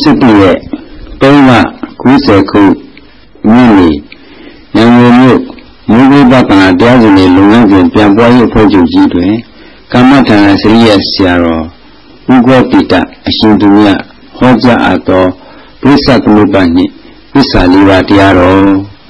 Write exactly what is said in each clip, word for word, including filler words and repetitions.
စစ်ပရဲ့သုံးလ၉၀ခုမြို့နေရန်ကုန်မြို့မိုးကုတ်ပက္ခဏာတရားစီရင်လုပ်ငန်းစဉ်ပြန်ပွားရေးအဖွဲ့ချုပ်ကြီးတွင်ကမ္မထာဏစရိယဆရာတော်ဥက္ကောတိတအရှင်သူမြတ်ဟောကြားအပ်သောဘိသသမုပ္ပါနှင့်ဝိစာလေးပါးတရားတော်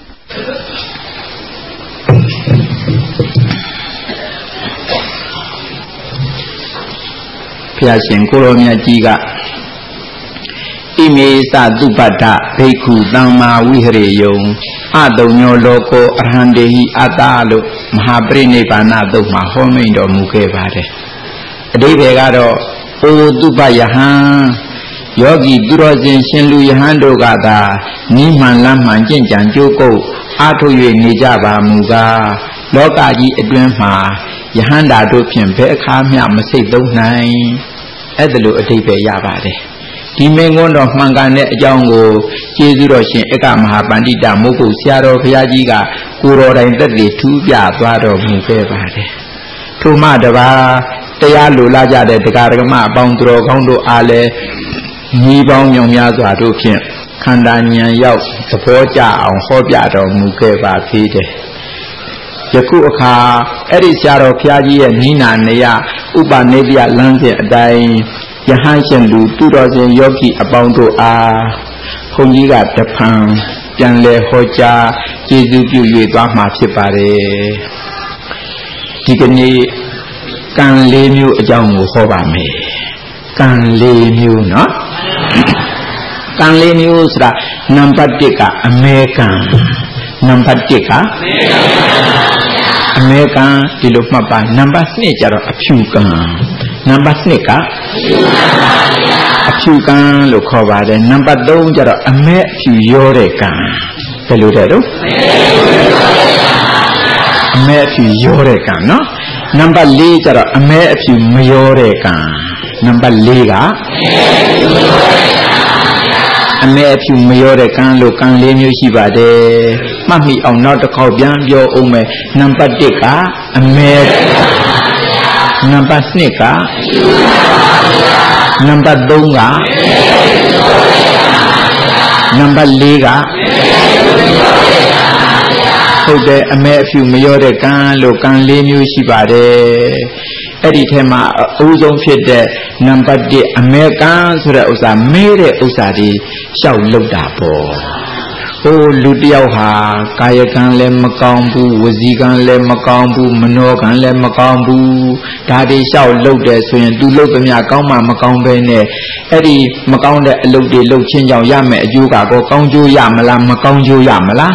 ဘုရားရှင်ကိုရောမြတ်ကြီးကဣမေသသုပတ္ထဘိက္ခုသမ္မာဝိဟရေယုံအတုံညောလောကောအရဟံတေဟိအတ္တလို့မဟာပရိနိဗ္ဗာန်သုတ်မှာဟောမိန်တော်မူခဲ့ပါတယ်အဓိပ္ပာယ်ကတော့အိုသုပယဟံယောဂီသူတော်စင်ရှင်လူယဟန်တို့ကသာနိမှန်လမ်းမှန်ကျင့်ကြံကြိုးကုပ်အားထုတ်၍နေကြပါမူကားလောကကြီးအတွင်းမှာယဟန္တာတို့ဖြင့်ဘယ်အခါမျှမစိတ်သုံးနိုင်အဲ့ဒါလိုအဓိပ္ပာယ်ရပါတယ်ဒီမင်းကွန်းတော်မှန်ကန်တဲ့အကြောင်းကိုကျေးဇူးတော်ရှင်ဧကမဟာပန္တိတမိုးကုတ်ဆရာတော်ဘုရားကြီးကကိုတော်တိုင်သက်တည်ထူးပြသွားတော်မူခဲ့ပါတယ်ထို့မှတပါတရားလိုလားကြတဲ့တရားဓမ္မအပေါင်းသူတော်ကောင်းတို့အားလည်းညီပေါင်းမြောင်များစွာတို့ဖြင့်ခန္ဓာဉာဏ်ရောက်သဘောကျအောင်ဟောပြတော်မူခဲ့ပါသေးတယ်ယခုအခါအဲ့ဒီဆရာတော်ဘုရားကြီးရဲ့နိနာနေယဥပနိဒယလမ်းစဉ်အတိုင်းယဟန်ရှင်လူသူတော်စင်ယောဂီအပေါင်းတို့အားဘုန်းကြီးကတဖန်ပြန်လဲဟောကြားကျေးဇူးပြု၍သွားမှာဖြစ်ပါတယ်ဒီကနေ့ကံလေးမျိုးအကြောင်းကိုဟောပါမယ်ကံလေးမျိုးเนาะကံလေးမျိုးဆိုတာနံပါတ်တစ်ကအမေကံနံပါတ်တစ်ကအမေကံဒီလိုမှတ်ပါနံပါတ်နှစ်ကျတော့အဖြူကံနံပါတ်နှစ်ကအဖြူကံလို့ခေါ်ပါတယ်နံပါတ်သုံးကျတော့အမဲအဖြူရောတဲ့ကံဘယ်လိုတဲ့တော့အမဲအဖြူရောတဲ့ကံเนาะနံပါတ်လေးကျတော့အမဲအဖြူမရောတဲ့ကံနံပါတ်လေးကအမဲအဖြူမရောတဲ့ကံလို့ကံလေးမျိုးရှိပါတယ်မှတ်မိအောင်နောက်တစ်ခေါက်ပြန်ပြောအောင်မယ်နံပါတ်တစ်ကအမဲနံပါတ်နှစ်ကနံပါတ်သုံးကနံပါတ်လေးကဟုတ်တယ်အမဲအဖြူမရောတဲ့ကံလို့ကံလေးမျိုးရှိပါတယ်အဲ့ဒီထဲမှာအဦးဆုံးဖြစ်တဲ့နံပါတ်တစ်အမဲကံဆိုတဲ့ဥစ္စာမဲတဲ့ဥစ္စာတွေရှောက်လောက်တာပေါ့ဟိုလူတယောက်ဟာကာယကံလည်းမကောင်းဘူးဝစီကံလည်းမကောင်းဘူးမနောကံလည်းမကောင်းဘူးဒါတွေလျှောက်လုပ်တယ်ဆိုရင်သူလုပ်သမျှကောင်းမှမကောင်းပဲနဲ့အဲ့ဒီမကောင်းတဲ့အလုပ်တွေလုပ်ချင်းကြောင့်ရမယ်အကျိုးကတော့ကောင်းကျိုးရမလားမကောင်းကျိုးရမလား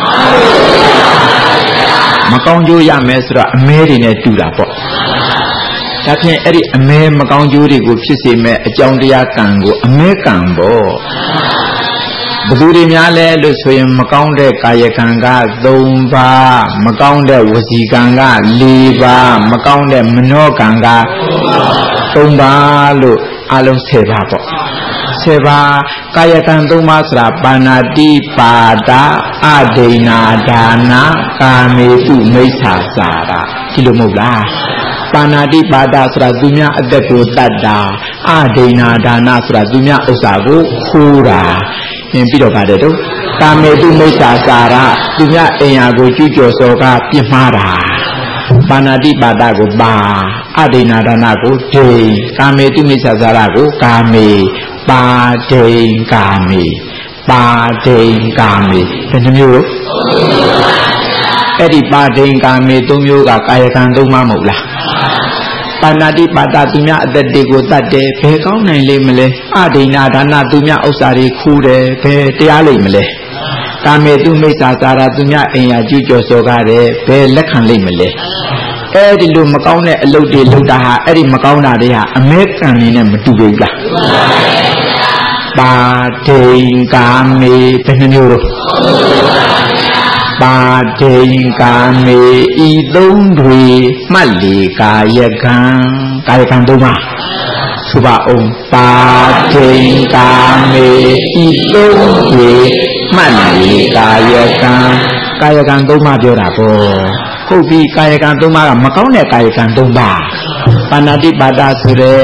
မကောင်းကျိုးရမယ်ဆိုတော့အမဲတွေနဲ့တူတာပေါ့ဒါဖြင့်အဲ့ဒီအမဲမကောင်းကျိုးတွေကိုဖြစ်စေမဲ့အကြောင်းတရားကံကိုအမဲကံပေါ့ဘယ်သူတွေများလဲလို့ဆိုရင်မကောင်းတဲ့ကာယကံကသုံးပါးမကောင်းတဲ့ဝစီကံကလေးပါးမကောင်းတဲ့မနောကံကသုံးပါးလို့အလုံးဆယ်ပါပေါ့ဆယ်ပါးကာယကံသုံးပါးဆိုတာပါဏာတိပါဒအဒိဏဒါနာကာမေတုမိစ္ဆာစာရဒီလိုမဟုတ်လားပါဏာတိပါဒဆိုတာသူများအသက်ကိုတတ်တာအဒိဏဒါနာဆိုတာသူများဥစ္စာကိုခိုးတာပြင်ပြီးတော့ပါတယ်တော့ကာမေတုမိစ္ဆာစာရသူများအိမ်ယာကိုကျူးကျော်စောကပြစ်မှားတာပါဏာတိပါဒကိုပါအဒိဏဒါနာကိုဒိကာမေတုမိစ္ဆာစာရကိုကာမေပါဒိကာမေပါဒိကာမေဒီနှမျိုးလို့အဲ့ဒီပါဒိကာမေသုံးမျိုးကကာယကံသုံးပါမဟုတ်လားပါဏာတိပါဒသူများအသက်တွေကိုတတ်တယ်ဘယ်ကောင်းနိုင်လိမ့်မလဲအဒိဏဒါနသူများဥစ္စာတွေခူးတယ်ဘယ်တရားလိမ့်မလဲကာမေတုမိစ္ဆာစာရသူများအိမ်ယာကျူးကျော်စောကားတယ်ဘယ်လက်ခံလိမ့်မလဲအဲ့ဒီလိုမကောင်းတဲ့အလုပ်တွေလုပ်တာဟာအဲ့ဒီမကောင်းတာတွေဟာအမဲကံနေနဲ့မတူဘူးလားပါဒိကာမေဘယ်နှမျိုးတော့ပါဒိကာမေဤသုံးတွေမှတ်လေကာယကံကာယကံသုံးပါသုဘအောင်ပါဒိကာမေဤသုံးတွေမှတ်လေကာယကံကာယကံသုံးပါပြောတာပေါ့ဟုတ်ပြီကာယကံသုံးပါကမကောင်းတဲ့ကာယကံသုံးပါပါဏာတိပါဒဆိုတဲ့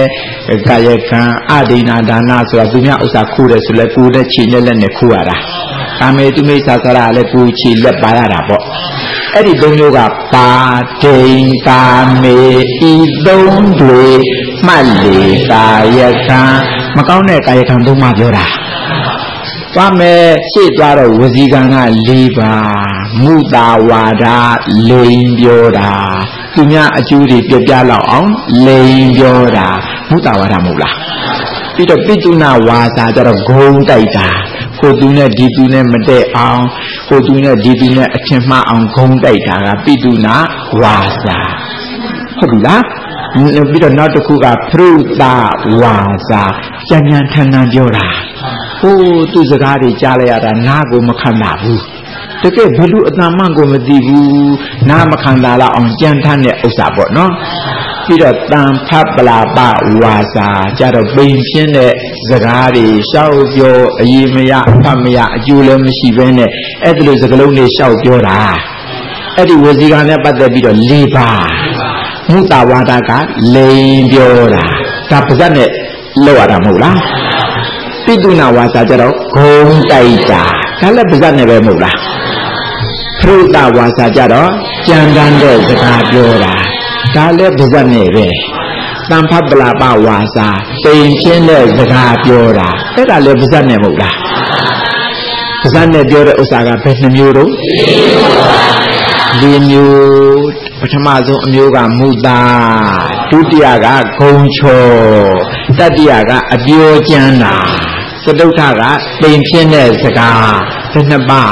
ကာယကံအဒိနာဒါနဆိုတာသူများဥစ္စာခိုးတယ်ဆိုလဲကိုယ်နဲ့ခြေနဲ့လက်နဲ့ခိုးရတာကာမေသူမိစ္ဆာဆရာလည်းကိုယ်ခြေလက်ပါရတာပေါ့အဲ့ဒီသုံးမျိုးကပါဒိန်ကာမေဤသုံးတွေမှတ်လေကာယကံမကောင်းတဲ့ကာယကံသုံးပါပြောတာသွားမယ်ရှေ့သွားတော့ဝစီကံက၄ပါးမုတာဝါဒလိန်ပြောတာသူများအကျိုးတွေပြပြလောက်အောင်လိန်ပြောတာမုတာဝါဒမဟုတ်လားပြီးတော့ပိတုနာဝါစာကျတော့ဂုံတိုက်တာဟိုသူနဲ့ဒီသူနဲ့မတည့်အောင်ဟိုသူနဲ့ဒီသူနဲ့အထင်မှားအောင်ဂုံတိုက်တာကပိတုနာဝါစာဟုတ်ပြီလားပြီးတော့နောက်တစ်ခုကပရုသဝါစာကြံ့ကြံ့ထန်ထန်ပြောတာဟိုသူစကားတွေကြားလိုက်ရတာနားကိုမခံတာဘူးတကယ်ဘလူအတန်မှန်ကိုမသိဘူးနားမခံတာလောက်အောင်ကြံ့ထန်တဲ့ဥစ္စာပေါ့နော်ပြီးတော့တန်ဖတ်ပလာပဝါစာကြတော့ပိန်ပြင်းတဲ့စကားတွေရှောက်ပြောအရေးမရအဖတ်မရအကျိုးလည်းမရှိဘဲနဲ့အဲ့ဒီလိုစကားလုံးတွေရှောက်ပြောတာအဲ့ဒီဝစီကံနဲ့ပတ်သက်ပြီးတော့၄ပါးမုတာဝါဒကလိန်ပြောတာဒါပါဇက်နဲ့လောက်ရတာမဟုတ်လားပိတုနာဝါစာကြတော့ဂုံတိုက်တာဒါလည်းပါဇက်နဲ့ပဲမဟုတ်လားပရုသဝါစာကြတော့ကြံတန်းတဲ့စကားပြောတာဒါလည်းပါဇက်နဲ့ပဲတန်ဖတ်ပလာပဝါစာပိန်ချင်းတဲ့စကားပြောတာအဲ့ဒါလည်းပါဇက်နဲ့မဟုတ်လားပါဇက်နဲ့ပြောတဲ့ဥစ္စာကဘယ်နှမျိုးတော့၄မျိုးပထမဆုံးအမျိုးကမုတာဒုတိယကဂုံချောတတိယကအပြောကျမ်းတာစတုတ္ထကပိန်ဖြင်းတဲ့စကားဘယ်နှပါ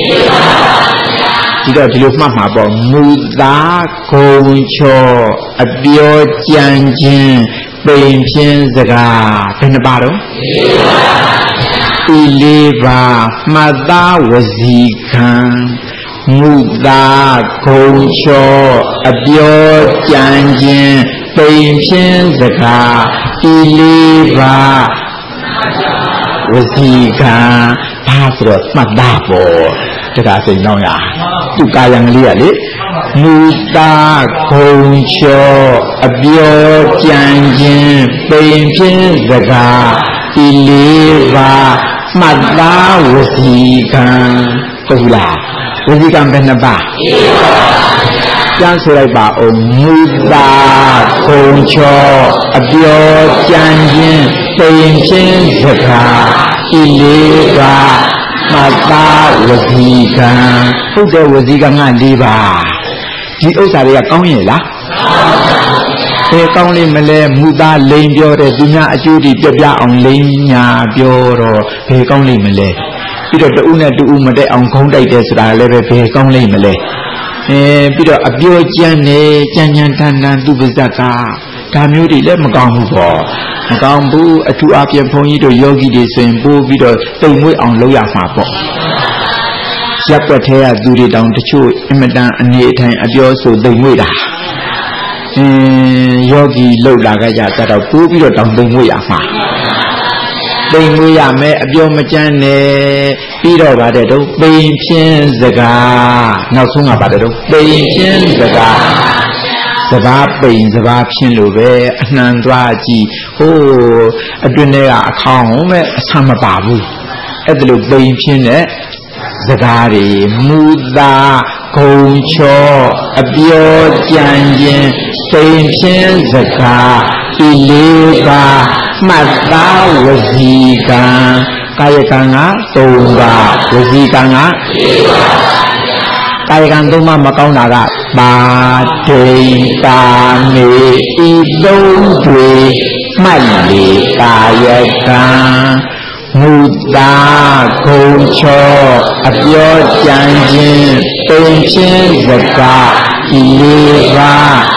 ဒီတော့ဒီလိုမှတ်မှာပေါ့မုတာဂုံချောအပြောကျမ်းခြင်းပိန်ဖြင်းစကားဘယ်နှပါတော့ဒီလေးပါမှတ်သားဝစီခံမုတာဂုံချောအပြောကြံခြင်းပိန်ဖြင်းစကားဤလေးပါဝစီကံဘာဆိုတော့မှတ်သားပေါ်တခါစိတ်နှောင်းရသူကာယံကလေးကလေမုတာဂုံချောအပြောကြံခြင်းပိန်ဖြင်းစကားဤလေးပါမှတ်သားဝစီကံဟုတ်လားဝစီကံဘယ်နှပါကျမ်းဆိုလိုက်ပါအောင်မုတာဂုံချောအပြောကြံခြင်းပိန်ဖြင်းစကားဤလေးပါမှတ်သားဝစီကံဟုတ်တယ်ဝစီကံက၄ပါဒီဥစ္စာတွေကကောင်းရဲ့လားဘယ်ကောင်းလိမ့်မလဲမူသားလိန်ပြောတဲ့သူများအကျိုးတွေပြပြအောင်လိန်ညာပြောတော့ဘယ်ကောင်းလိမ့်မလဲပြီးတော့တူနဲ့တူမတဲ့အောင်ခုံးတိုက်တယ်ဆိုတာလည်းပဲဘယ်ကောင်းလိမ့်မလဲအဲပြီးတော့အပြောကြမ်းနေကြမ်းကြမ်းတန်တန်သူပါဇက်ကဒါမျိုးတွေလည်းမကောင်းဘူးပေါ့မကောင်းဘူးအထူးအပြင်ဘုန်းကြီးတို့ယောဂီတွေဆိုရင်ပို့ပြီးတော့တိမ်မွေးအောင်လုပ်ရမှာပေါ့ရပ်ွက်ထဲကသူတွေတောင်တချို့အင်မတန်အနေအထိုင်အပြောဆိုတိမ်မွေးတာအင်းယောဂီလှုပ်လာကြကြတော့ပို့ပြီးတော့တောင်တိမ်မွေးရမှာတိမ်မွေးရမယ်အပြောမကျမ်းနဲ့ပြီးတော့ဗါတဲ့တော့ပိန်ဖြင်းစကားနောက်ဆုံးကဗါတဲ့တော့ပိန်ဖြင်းစကားစဘာပိန်စဘာဖြင်းလို့ပဲအနှံသွားကြည့်ဟိုးအတွင်းထဲကအခေါင်းမဲ့အဆမ်းမပါဘူးအဲ့ဒါလို့ပိန်ဖြင်းတဲ့စကားတွေမူတာဂုံချောအပြောကြံခြင်းပိန်ဖြင်းစကားဤလေးပါမှတ်သားဝစီကံကာယကံကသုံးပါဝစီကံက၄ပါကာယကံသုံးပါမကောင်းတာကပါဒိန်ကာမေဤသုံးတွေမှတ်လေကာယကံမုတာဂုံချောအပြောကြံခြင်းပိန်ဖြင်းစကားဤလေးပါ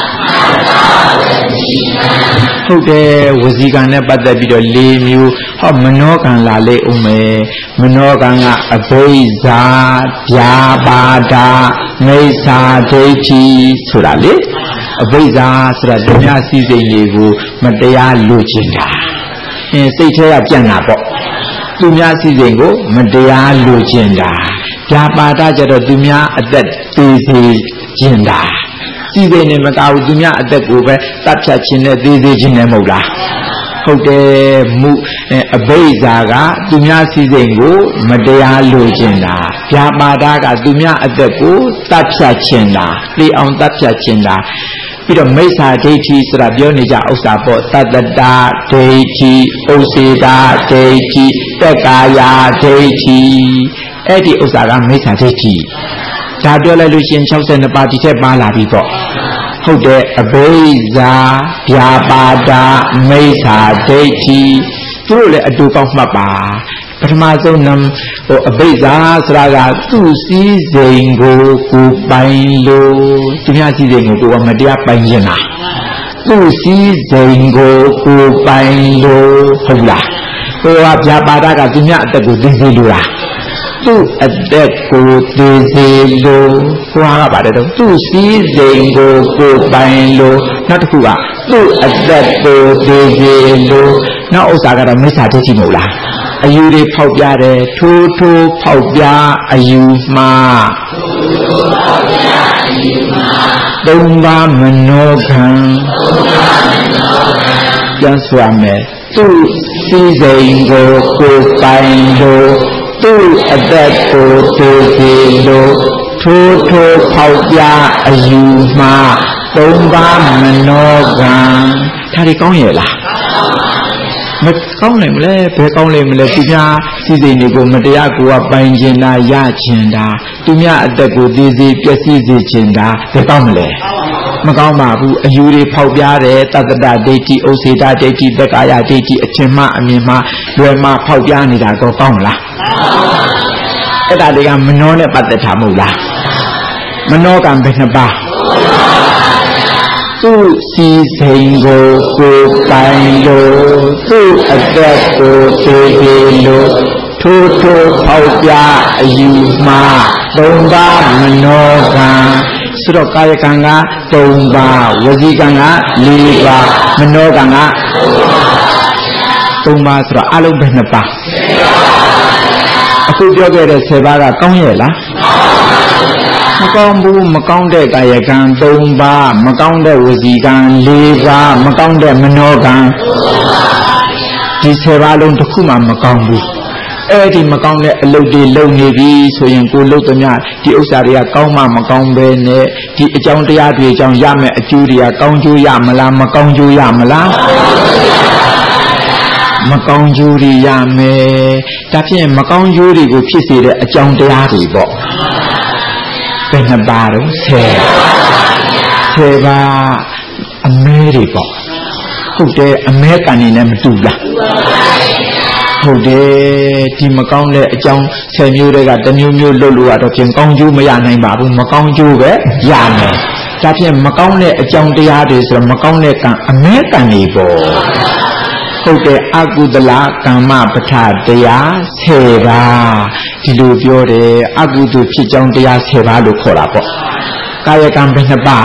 ဟုတ်တယ်ဝစီကံနဲ့ပတ်သက်ပြီးတော့၄မျိုးဟောမနောကံလာလေဦးမယ်မနောကံကအဘိဇာဗျာပါဒမိစ္ဆာဒိဋ္ဌိဆိုတာလေအဘိဇာဆိုတာဓမြစည်းစိမ်တွေကိုမတရားလိုချင်တာအင်းစိတ်ထဲကပြန့်တာပေါ့သူများစည်းစိမ်ကိုမတရားလိုချင်တာဗျာပါဒကြတော့သူများအသက်သေးစေချင်တာစီစိမ်နဲ့မကဘူးသူများအသက်ကိုပဲတတ်ဖြတ်ခြင်းနဲ့သေးသေးခြင်းနဲ့မဟုတ်လားဟုတ်တယ်မှုအဘိဇာကသူများစီစဉ်ကိုမတရားလိုချင်တာဗျာပါဒကသူများအသက်ကိုတတ်ဖြတ်ချင်တာလေအောင်တတ်ဖြတ်ချင်တာပြီးတော့မိစ္ဆာဒိဋ္ဌိဆိုတာပြောနေကြဥစ္စာပေါ့တတ္တတာဒိဋ္ဌိဥစေတာဒိဋ္ဌိတက္ကာယဒိဋ္ဌိအဲ့ဒီဥစ္စာကမိစ္ဆာဒိဋ္ဌိဒါပြောလိုက်လို့ရှိရင်၆၂ပါးဒီထက်ပါလာပြီပေါ့ဟုတ်တယ်အဘိဇာဗျာပါဒမိစ္ဆာဒိဋ္ဌိသူတို့လည်းအတူကောင်းမှတ်ပါပထမဆုံးနံဟိုအဘိဇာဆိုတာကသူ့စည်းစိမ်ကိုကိုပိုင်လို့သူများစည်းစိမ်ကိုကိုကမတရားပိုင်နေတာသူ့စည်းစိမ်ကိုကိုပိုင်လို့ဟုတ်လားဟိုကဗျာပါဒကသူများအသက်ကိုသိစေလို့လားသူ့အသက်ကိုသိစေလို့ကိုကပါတယ်တော့သူ့စည်းစိမ်ကိုကိုပိုင်လို့နောက်တစ်ခုကသူ့အသက်ကိုသိစေလို့နောက်ဥစ္စာကတော့မိစ္ဆာဒိဋ္ဌိမဟုတ်လားအယူတွေဖောက်ပြတယ်ထိုးထိုးဖောက်ပြအယူမှားသုံးပါးမနောကံပြန်ဆိုရမယ်သူ့စည်းစိမ်ကိုကိုပိုင်လို့သူ့အသက်ကိုသိစေလို့ထိုးထိုးဖောက်ပြအယူမှားသုံးပါးမနောကံဒါတွေကောင်းရဲ့လားမကောင်းနိုင်မလဲဘယ်ကောင်းလိမ့်မလဲသူများစီစဉ်တွေကိုမတရားကိုကပိုင်ကျင်တာရချင်တာသူများအသက်ကိုသိစေပျက်စီးစေချင်တာဘယ်ကောင်းမလဲမကောင်းပါဘူးအယူတွေဖောက်ပြားတယ်တတ္တဒိဋ္ဌိဥစေတဒိဋ္ဌိသက္ကာယဒိဋ္ဌိအထင်မှအမြင်မှလွယ်မှဖောက်ပြားနေတာတော့ကောင်းမလားအဲ့ဒါတွေကမနှောနဲ့ပတ်သက်တာမဟုတ်လားမနှောကံဘယ်နှပါသူ့စီစိန်ကိုကိုပိုင်လို့သူ့အသက်ကိုသိစေလို့ထိုးထိုးဖောက်ပြအယူမှားသုံးပါးမနောကံဆိုတော့ကာယကံကသုံးပါးဝစီကံကလေးပါးမနောကံကသုံးပါးဆိုတော့အလုံးပဲနှစ်ပါးအခုပြောခဲ့တဲ့ဆယ်ပါးကကောင်းရဲ့လားမကောင်းဘူးမကောင်းတဲ့ကာယကံသုံးပါးမကောင်းတဲ့ဝစီကံလေးပါးမကောင်းတဲ့မနောကံဒီဆယ်ပါးလုံးတစ်ခုမှမကောင်းဘူးအဲ့ဒီမကောင်းတဲ့အလုပ်တွေလုပ်နေပြီဆိုရင်ကိုလုပ်သမျှဒီဥစ္စာတွေကကောင်းမှမကောင်းပဲနဲ့ဒီအကြောင်းတရားတွေအကြောင်းရမယ်အကျိုးတွေကကောင်းကျိုးရမလားမကောင်းကျိုးရမလားမကောင်းကျိုးတွေရမယ်ဒါဖြင့်မကောင်းကျိုးတွေကိုဖြစ်စေတဲ့အကြောင်းတရားတွေပေါ့ဘယ်နှပါတော့ဆယ်ဆယ်ပါအမဲတွေပေါ့ဟုတ်တယ်အမဲကံနေနဲ့မတူလားဟုတ်တယ်ဒီမကောင်းတဲ့အကြောင်းဆယ်မျိုးတွေကတစ်မျိုးမျိုးလုပ်လို့ရတော့ပြင်ကောင်းကျိုးမရနိုင်ပါဘူးမကောင်းကျိုးပဲရမယ်ဒါဖြင့်မကောင်းတဲ့အကြောင်းတရားတွေဆိုတော့မကောင်းတဲ့ကံအမဲကံတွေပေါ့ဟုတ်တယ်အကုသလကမ္မပဋ္ဌာတရားဆယ်ပါးဒီလိုပြောတယ်အကုသိုလ်ဖြစ်ကြောင်းတရားဆယ်ပါးလို့ခေါ်တာပေါ့ကာယကံဘယ်နှပါး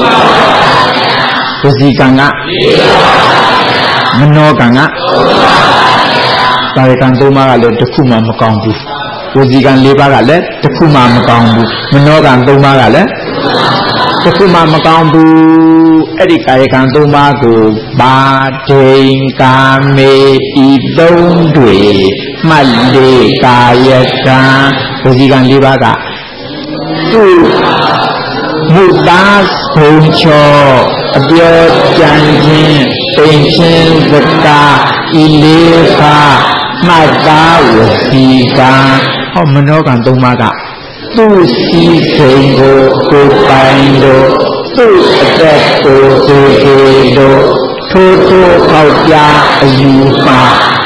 ဝစီကံကမနောကံကကာယကံသုံးပါးကလည်းတစ်ခုမှမကောင်းဘူးဝစီကံလေးပါးကလည်းတစ်ခုမှမကောင်းဘူးမနောကံသုံးပါးကလည်းတစ်ခုမှမကောင်းဘူးအဲ့ဒီကာယကံသုံးပါးကိုပါဒိန်ကာမေဤသုံးတွေမှတ်လေကာယကံဝစီကံလေးပါးကသူ့မုသားဘုံချောအပြောကြံခြင်းပိန်ခြင်းစကားဤလေးပါးမှတ်သားဝစီကံဟောမနောကံသုံးပါးကသူ့စီစိန်ကိုကိုပိုင်လို့သူ့အသက်ကိုသိစေလို့ထိုးထိုးပေါက်ပြအယူမှာ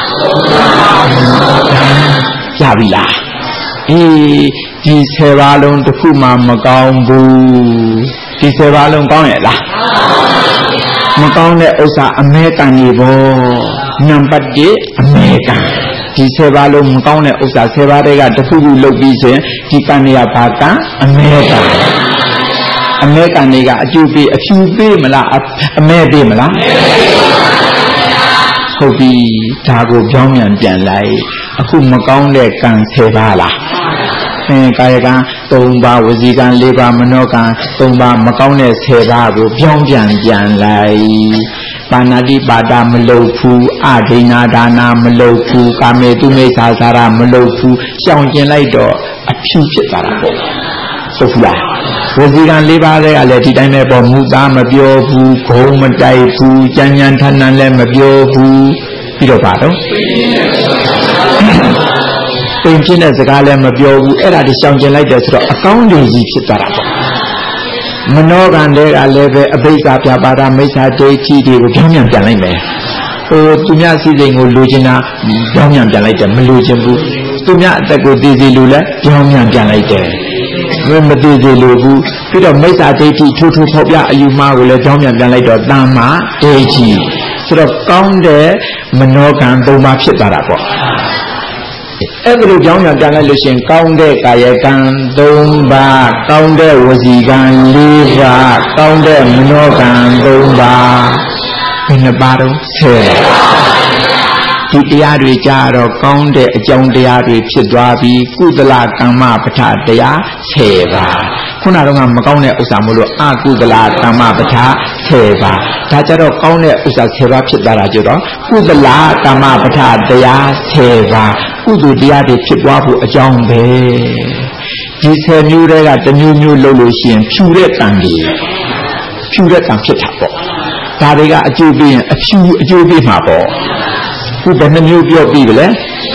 ရပြီလားအေးဒီဆယ်ပါးလုံးတစ်ခုမှမကောင်းဘူးဒီဆယ်ပါးလုံးကောင်းရဲ့လားမကောင်းတဲ့ဥစ္စာအမဲကံကြီးပေါ့နံပါတ်一အမဲကံဒီဆယ်ပါးလုံးမကောင်းတဲ့ဥစ္စာဆယ်ပါးတွေကတစ်ခုခုလုပ်ပြီးဆိုရင်ဒီကံတွေကဘာကံအမဲကံအမဲကံတွေကအကျိုးပေးအဖြူပေးမလားအမဲပေးမလားဟုတ်ပြီဒါကိုပြောင်းပြန်ပြန်လိုက်အခုမကောင်းတဲ့ကံဆယ်ပါးလားအင်းကာယကံသုံးပါးဝစီကံလေးပါးမနောကံသုံးပါးမကောင်းတဲ့ဆယ်ပါးကိုပြောင်းပြန်ပြန်လိုက်ပါဏာတိပါဒမလုပ်ဘူးအဒိနာဒါနာမလုပ်ဘူးကာမေတုမိစ္ဆာစာရမလုပ်ဘူးရှောင်ကျင်လိုက်တော့အဖြူဖြစ်သွားတာပေါ့ဟုတ်ဘူးလားဝစီကံ၄ပါးတွေကလည်းဒီတိုင်းပဲပေါ့မူသားမပြောဘူးဂုံမတိုက်ဘူးကြမ်းကြမ်းထန်ထန်လည်းမပြောဘူးပြီးတော့ပါတော့ပိန်ဖြစ်တဲ့စကားလည်းမပြောဘူးအဲ့ဒါဒီရှောင်ကျင်လိုက်တယ်ဆိုတော့အကောင်းကြီးကြီးဖြစ်သွားတာပေါ့မနောကံတွေကလည်းပဲအဘိဓါပြပါဒမိစ္ဆာဒိဋ္ဌိတွေကိုကြောင်းမြန်ပြန်လိုက်မယ်ဟိုသူများစီစဉ်ကိုလိုချင်တာကြောင်းမြန်ပြန်လိုက်တယ်မလိုချင်ဘူးသူများအသက်ကိုတည်စီလိုလဲကြောင်းမြန်ပြန်လိုက်တယ်မတည်စီလိုဘူးပြီးတော့မိစ္ဆာဒိဋ္ဌိထူးထူးဖော်ပြအယူမှားကိုလည်းကြောင်းမြန်ပြန်လိုက်တော့တမ္မာဒိဋ္ဌိဆိုတော့ကောင်းတဲ့မနောကံသုံးပါးဖြစ်သွားတာပေါ့အဲ့ဒါလိုကြောင်းပြန်ပြန်လိုက်လို့ရှိရင်ကောင်းတဲ့ကာယကံသုံးပါးကောင်းတဲ့ဝစီကံလေးပါးကောင်းတဲ့မနောကံသုံးပါးဘယ်နှပါတော့ဆယ်ဒီတရားတွေကြတော့ကောင်းတဲ့အကြောင်းတရားတွေဖြစ်သွားပြီးကုသလကမ္မပဋ္ဌတရားဆယ်ပါးခုနကတော့မကောင်းတဲ့ဥစ္စာမို့လို့အကုသလကမ္မပဋ္ဌဆယ်ပါးဒါကြတော့ကောင်းတဲ့ဥစ္စာဆယ်ပါးဖြစ်သွားတာကြတော့ကုသလကမ္မပဋ္ဌတရားဆယ်ပါးကုသိုလ်တရားတွေဖြစ်သွားဖို့အကြောင်းပဲဒီဆယ်မျိုးတွေကတစ်မျိုးမျိုးလုပ်လို့ရှိရင်ဖြူတဲ့ကံတွေဖြူတဲ့ကံဖြစ်တာပေါ့ဒါတွေကအကျိုးပေးရင်အဖြူအကျိုးပေးမှာပေါ့ခုဘယ်နှမျိုးပြောပြီးလဲ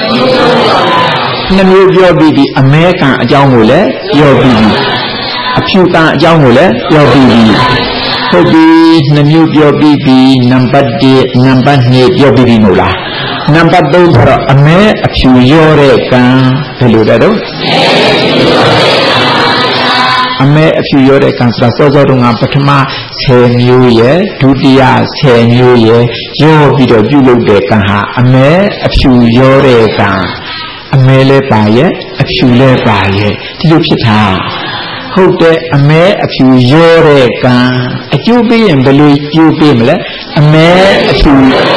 နှမျိုးပြောပြီးဒီအမဲကံအကြောင်းကိုလည်းပြောပြီးပြီအဖြူကံအကြောင်းကိုလည်းပြောပြီးပြီဟုတ်ပြီနှမျိုးပြောပြီးပြီနံပါတ်၁နံပါတ်၂ပြောပြီးပြီမဟုတ်လားနံပါတ်၃ဆိုတော့အမဲအဖြူရောတဲ့ကံဘယ်လိုလဲတော့အမဲအဖြူရောတဲ့ကံဆိုတာစောစောတုန်းကပထမဆယ်မျိုးရဲ့ဒုတိယဆယ်မျိုးရဲ့ရောပြီးတော့ပြုလုပ်တဲ့ကံဟာအမဲအဖြူရောတဲ့ကံအမဲလဲပါရဲ့အဖြူလဲပါရဲ့ဒီလိုဖြစ်တာဟုတ်တဲ့အမဲအဖြူရောတဲ့ကံအကျိုးပေးရင်ဘယ်လိုကျိုးပေးမလဲအမဲအဖြူ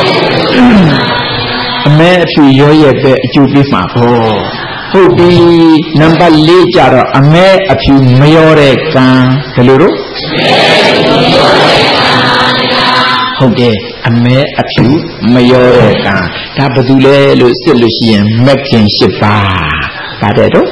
အမဲအဖြူရောရဲ့ပဲအကျိုးပေးမှာပေါ့ဟုတ်ပြီနံပါတ်၄ကြတော့အမဲအဖြူမရောတဲ့ကံဘယ်လိုတော့ဟုတ်တယ်အမဲအဖြူမရောတဲ့ကံဒါဘာလို့လဲလို့စစ်လို့ရှိရင်မဂ်ကင်၈ပါးပါတယ်တော့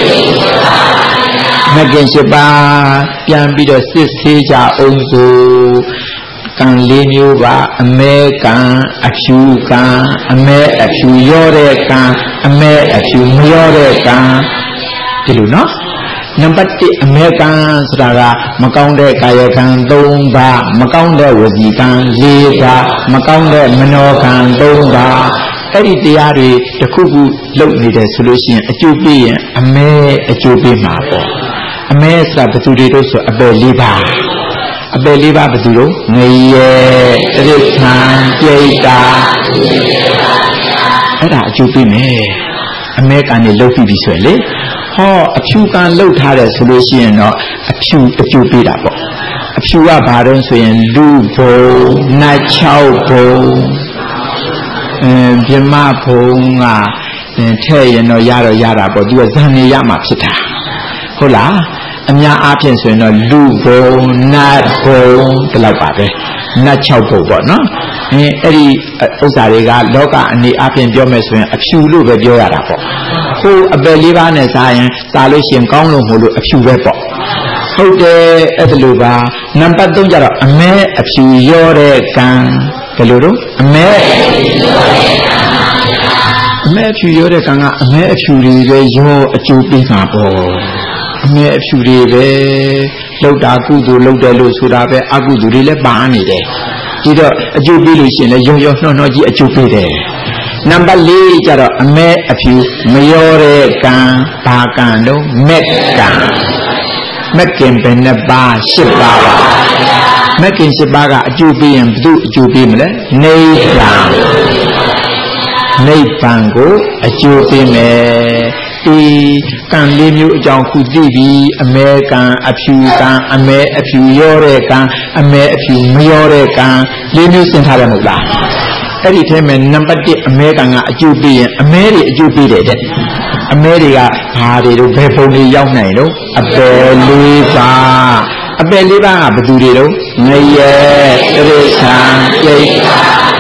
မဂ်ကင်၈ပါးပြန်ပြီးတော့စစ်ဆေးကြအောင်ဆိုကံလေးမျိုးပါအမဲကံအဖြူကံအမဲအဖြူရောတဲ့ကံအမဲအဖြူမရောတဲ့ကံဒီလိုနော်နံပါတ်၁အမဲကံဆိုတာကမကောင်းတဲ့ကာယကံ၃ပါးမကောင်းတဲ့ဝစီကံ၄ပါးမကောင်းတဲ့မနောကံ၃ပါးအဲ့ဒီတရားတွေတစ်ခုခုလုပ်နေတယ်ဆိုလို့ရှိရင်အကျိုးပေးရင်အမဲအကျိုးပေးမှာပေါ့အမဲဆိုတာဘယ်သူတွေတို့ဆိုအပယ်၄ပါးအပယ်လေးပါးဘယ်သူတို့ငရေတရိစ္ဆာန်ပြိတ္တာအဲ့ဒါအကျိုးပေးမယ်အမဲကံနေလှုပ်ပြီးပြီဆိုရင်လေဟောအဖြူကံလှုပ်ထားတယ်ဆိုလို့ရှိရင်တော့အဖြူအကျိုးပေးတာပေါ့အဖြူကဘာတုံးဆိုရင်လူဘုံနတ်၆ဘုံအဲပြမဘုံကထဲ့ရင်တော့ရတော့ရတာပေါ့သူကဇန်နေရမှာဖြစ်တာဟုတ်လားအများအားဖြင့်ဆိုရင်တော့လူဘုံနတ်ဘုံဒီလောက်ပါပဲနတ်၆ဘုံပေါ့နော်အဲအဲ့ဒီဥစ္စာတွေကလောကအနေအားဖြင့်ပြောမယ်ဆိုရင်အဖြူလို့ပဲပြောရတာပေါ့ဟိုအပယ်လေးပါးနဲ့စားရင်စားလို့ရှိရင်ကောင်းလို့မို့လို့အဖြူပဲပေါ့ဟုတ်တယ်အဲ့ဒါလိုပါနံပါတ်၃ကျတော့အမဲအဖြူရောတဲ့ကံဘယ်လိုတော့အမဲအမဲအဖြူရောတဲ့ကံကအမဲအဖြူတွေပဲရောအကျိုးပေးမှာပေါ့အမဲအဖြူတွေပဲလောက်တာကုသိုလ်လောက်တယ်လို့ဆိုတာပဲအကုသိုလ်တွေလည်းပါနေတယ်ဒီတော့အကျိုးပေးလို့ရှိရင်လည်းရောရောနှောနှောကြီးအကျိုးပေးတယ်နံပါတ်၄ကျတော့အမဲအဖြူမရောတဲ့ကံဘာကံတော့မက်ကံမက်ကင်ပဲနှစ်ပါး၈ပါးပါမက်ကင်၈ပါးကအကျိုးပေးရင်ဘယ်သူအကျိုးပေးမလဲနိဗ္ဗာန်နိဗ္ဗာန်ကိုအကျိုးပေးမယ်ဒီကံလေးမျိုးအကြောင်းခုသိပြီအမဲကံအဖြူကံအမဲအဖြူရောတဲ့ကံအမဲအဖြူမရောတဲ့ကံလေးမျိုးသင်ထားတယ်မဟုတ်လားအဲ့ဒီထဲမှာနံပါတ်၁အမဲကံကအကျိုးပေးရင်အမဲတွေအကျိုးပေးတယ်တဲ့အမဲတွေကဘာတွေတော့ဘယ်ပုံတွေရောက်နိုင်တော့အပယ်လေးပါအပပယ်လေးပါးကဘယ်သူတွေတော့ငရဲတိရစ္ဆာန်ပြိတ္တာ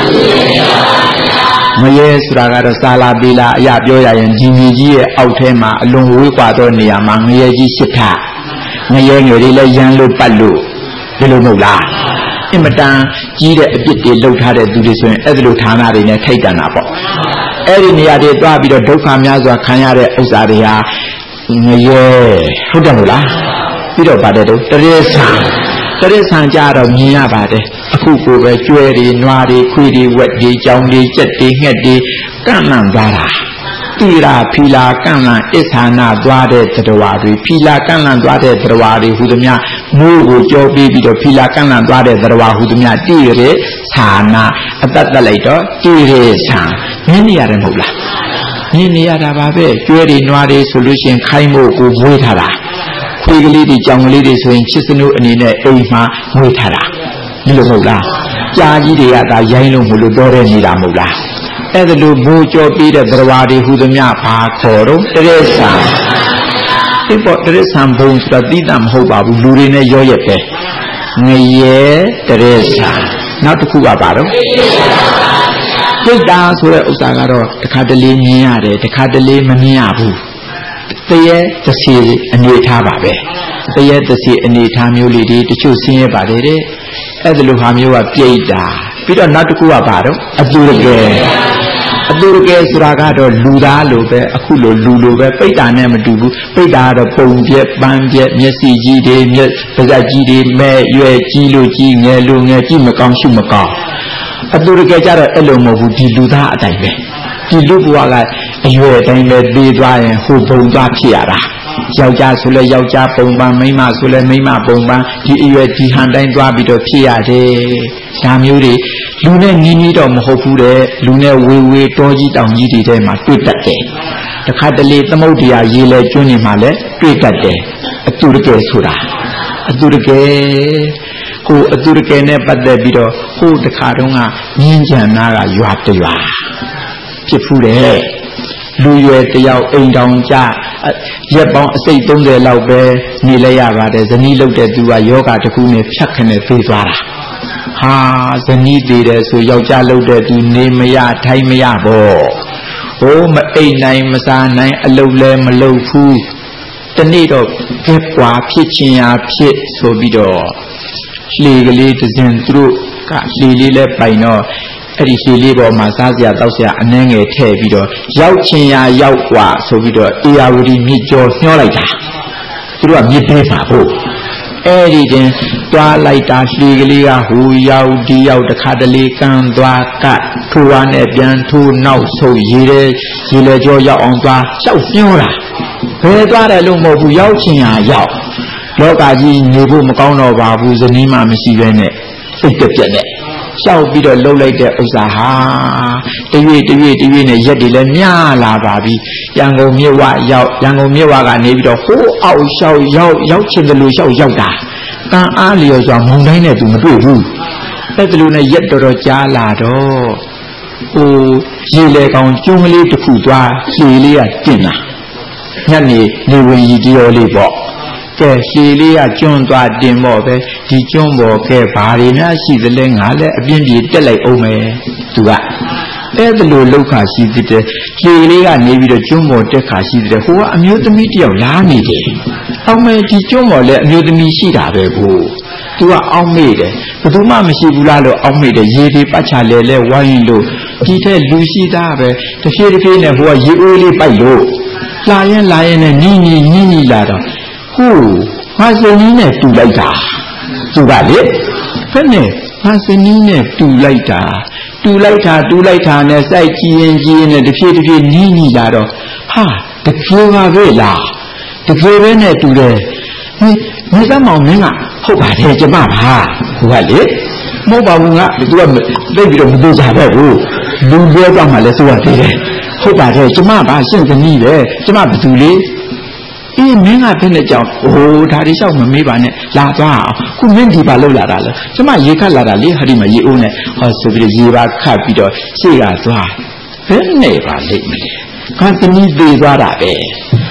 ငရဲဆိုတာကတော့စာလာပေလာအရာပြောရရင်ဒီမြေကြီးရဲ့အောက်ထဲမှာအလွန်ဝေးကွာသောနေရာမှာငရဲကြီးရှိထငရဲငယ်တွေလည်းရမ်းလို့ပတ်လို့ဒီလိုမဟုတ်လားအင်မတန်ကြီးတဲ့အပြစ်တွေလှုပ်ထားတဲ့သူတွေဆိုရင်အဲ့ဒီလိုဌာနတွေနဲ့ထိုက်တန်တာပေါ့အဲ့ဒီနေရာတွေတွားပြီးတော့ဒုက္ခများစွာခံရတဲ့ဥစ္စာတွေဟာငရဲဟုတ်တယ်မဟုတ်လားပြီးတော့ပါတယ်တော့တရေဆံတရေဆံကြတော့မြင်ရပါတယ်အခုကိုပဲကျွဲတွေနွားတွေခွေတွေဝက်တွေကြောင်တွေကြက်တွေငှက်တွေကန့်လန့်သွားတာတိရာဖီလာကန့်လန့်အစ္ဆာနာသွားတဲ့သတ္တဝါတွေဖီလာကန့်လန့်သွားတဲ့သတ္တဝါတွေဟူသည်များမိုးကိုကြောပြီးပြီးတော့ဖီလာကန့်လန့်သွားတဲ့သတ္တဝါဟူသည်များတိရေဆာနာအတတ်တက်လိုက်တော့တိရေဆံမြင်နေရတယ်မဟုတ်လားမြင်နေရတာပါပဲကျွဲတွေနွားတွေဆိုလို့ရှိရင်ခိုင်းမို့ကိုမွေးထားတာခွေကလေးတွေကြောင်ကလေးတွေဆိုရင်ချစ်စနုအနေနဲ့အိမ်မှာမွေးထားတာဒီလိုမဟုတ်လားကြားကြီးတွေကဒါရိုင်းလို့မလို့တော့တဲ့နေတာမဟုတ်လားအဲ့ဒါလိုမိုးကြောပြီးတဲ့သရဝါတွေဟူသမျှဘာခေါ်တော့တရေဆံဒီပေါ်တရေဆံဘုံဆိုတာတိတမဟုတ်ပါဘူးလူတွေနဲ့ရောရက်ပဲငရဲတရေဆံနောက်တစ်ခုကပါတော့စိတ်တာဆိုတဲ့ဥစ္စာကတော့တစ်ခါတလေမြင်ရတယ်တစ်ခါတလေမမြင်ရဘူးတရေတစီအနေထားပါပဲတရေတစီအနေထားမျိုးလေးတွေတချို့ဆင်းရဲပါတယ်တဲ့အဲ့ဒါလိုဟာမျိုးကပြိတ္တာပြီးတော့နောက်တစ်ခုကပါတော့အတူတကယ်အတူတကယ်ဆိုတာကတော့လူသားလိုပဲအခုလိုလူလိုပဲပိတ္တာနဲ့မတူဘူးပိတ္တာကတော့ပုံပြက်ပန်းပြက်မျက်စိကြီးတွေမျက်ပါးစပ်ကြီးတွေမဲ့ရွယ်ကြီးလို့ကြီးငယ်လို့ငယ်ကြီးမကောင်းရှုမကောင်းအတူတကယ်ကြတော့အဲ့လိုမဟုတ်ဘူးဒီလူသားအတိုင်းပဲဒီလူဘဝကအရွယ်တိုင်းပဲပြီးသွားရင်ဟိုဘုံသွားဖြစ်ရတာယောက်ျားဆိုလဲယောက်ျားပုံပန်းမိန်းမဆိုလဲမိန်းမပုံပန်းဒီအရွယ်ဒီဟန်တိုင်းသွားပြီးတော့ဖြစ်ရတယ်ဒါမျိုးတွေလူနဲ့နီးနီးတော့မဟုတ်ဘူးတဲ့လူနဲ့ဝေဝေတောကြီးတောင်ကြီးတွေထဲမှာတွေ့တတ်တယ်တခါတလေသမုဒ္ဒရာရေလဲကျွန်းနေမှာလဲတွေ့တတ်တယ်အတူတကယ်ဆိုတာအတူတကယ်ဟိုအတူတကယ်နဲ့ပတ်သက်ပြီးတော့ဟိုတခါတုန်းကမြင်းကြံနာကရွာတရွာဖြစ်ဖူးတယ်လူရွယ်တယောက်အိမ်တောင်ကြရက်ပေါင်းအစိတ်သုံးဆယ်လောက်ပဲနေလဲရပါတယ်ဇနီးလုပ်တဲ့သူကယောဂတစ်ခုနဲ့ဖြတ်ခနဲ့ပြေးသွားတာဟာဇနီးသေးတယ်ဆိုယောက်ျားလုပ်တဲ့သူနေမရထိုင်မရပေါ့ဟိုမအိမ်နိုင်မစားနိုင်အလုပ်လဲမလုပ်ဘူးတနေ့တော့ကဲပွားဖြစ်ချင်ရာဖြစ်ဆိုပြီးတော့လှေကလေးတစ်စင်သူတို့ကလှေလေးလဲပိုင်တော့အဲ့ဒီလှေလေးပေါ်မှာစားစရာတောက်စရာအနှဲငယ်ထည့်ပြီးတော့ရောက်ချင်ရာရောက်กว่าဆိုပြီးတော့အေယာဝတီမြစ်ကျော်ညှောလိုက်တာသူတို့ကမြစ်ပေးပါဖို့အဲ့ဒီတင်တွားလိုက်တာလှေကလေးကဟိုရောက်ဒီရောက်တခါတလေကန်းသွားကထိုးဝါနဲ့ပြန်ထိုးနောက်ဆုပ်ရေတဲ့ရေလေကျော်ရောက်အောင်သွားလျှောက်ညှောတာဘယ်သွားတယ်လို့မဟုတ်ဘူးရောက်ချင်ရာရောက်လောကကြီးနေဖို့မကောင်းတော့ပါဘူးဇနီးမှမရှိပဲနဲ့စိတ်ပြက်နဲ့လျှောက်ပြီးတော့လှုပ်လိုက်တဲ့ဥစ္စာဟာတရွေ့တရွေ့တရွေ့နဲ့ရက်တွေလည်းမြလာပါပြီရန်ကုန်မြစ်ဝရောက်ရန်ကုန်မြစ်ဝကနေပြီးတော့ဟိုးအောက်လျှောက်ရောက်ရောက်ချင်တယ်လို့လျှောက်ရောက်တာတန်အားလျော်စွာမုန်တိုင်းနဲ့သူမတွေ့ဘူးအဲ့ဒါလို့နဲ့ရက်တော်တော်ကြားလာတော့ဟိုရေလေကောင်ကျုံးကလေးတစ်ခုသွားလှေလေးကတင်လာညနေနေဝင်ကြီးကြောလေးပေါ့ကဲရှည်လေးကကျွန်းသွားတင်ပေါ့ပဲဒီကျွန်းပေါ်ကဲဘာတွေများရှိသလဲငါလည်းအပြင်းပြေတက်လိုက်အောင်မယ်သူကအဲ့ဒါလိုလောက်ခါရှိသေးတယ်ရှည်လေးကနေပြီးတော့ကျွန်းပေါ်တက်ခါရှိသေးတယ်ဟိုကအမျိုးသမီးတယောက်လာနေတယ်အောက်မဲ့ဒီကျွန်းပေါ်လည်းအမျိုးသမီးရှိတာပဲကိုသူကအောက်မေ့တယ်ဘယ်သူမှမရှိဘူးလားလို့အောက်မေ့တယ်ရေတွေပတ်ချလဲလဲဝိုင်းလို့ဒီတဲ့လူရှိသားပဲတဖြည်းတဖြည်းနဲ့ဟိုကရေအိုးလေးပိုက်လို့လာရင်လာရင်နဲ့နီးနီးနီးနီးလာတော့ဟိုငါစနီးနဲ့တူလိုက်တာသူကလေဖက်နဲ့ငါစနီးနဲ့တူလိုက်တာတူလိုက်တာတူလိုက်တာနဲ့စိုက်ကြည့်ရင်ကြည့်ရင်နဲ့တဖြည်းတဖြည်းနီးနီးလာတော့ဟာတကယ်ပါပဲလားတကယ်ပဲနဲ့တူတယ်ဟင်မစမောင်မင်းကဟုတ်ပါတယ်ကျမပါဟိုကလေမဟုတ်ပါဘူးငါသူကသိပြီးတော့မသိကြပဲဘူးလူပြောတော့မှလည်းသူကသိတယ်ဟုတ်ပါတယ်ကျမပါရှင့်သမီးပဲကျမဘယ်သူလဲအေးမင်းကဘယ်နဲ့ကြောင်ဟိုဒါတွေလျှောက်မမေးပါနဲ့လာသွားအောင်ခုမင်းဒီပါလောက်လာတာလဲကျမရေခတ်လာတာလေဟာဒီမှာရေအိုးနဲ့ဟောဆိုပြီးရေပါခတ်ပြီးတော့ရှေ့ကသွားဘယ်နဲ့ပါလိမ့်မလဲကံသမီးသေးသွားတာပဲ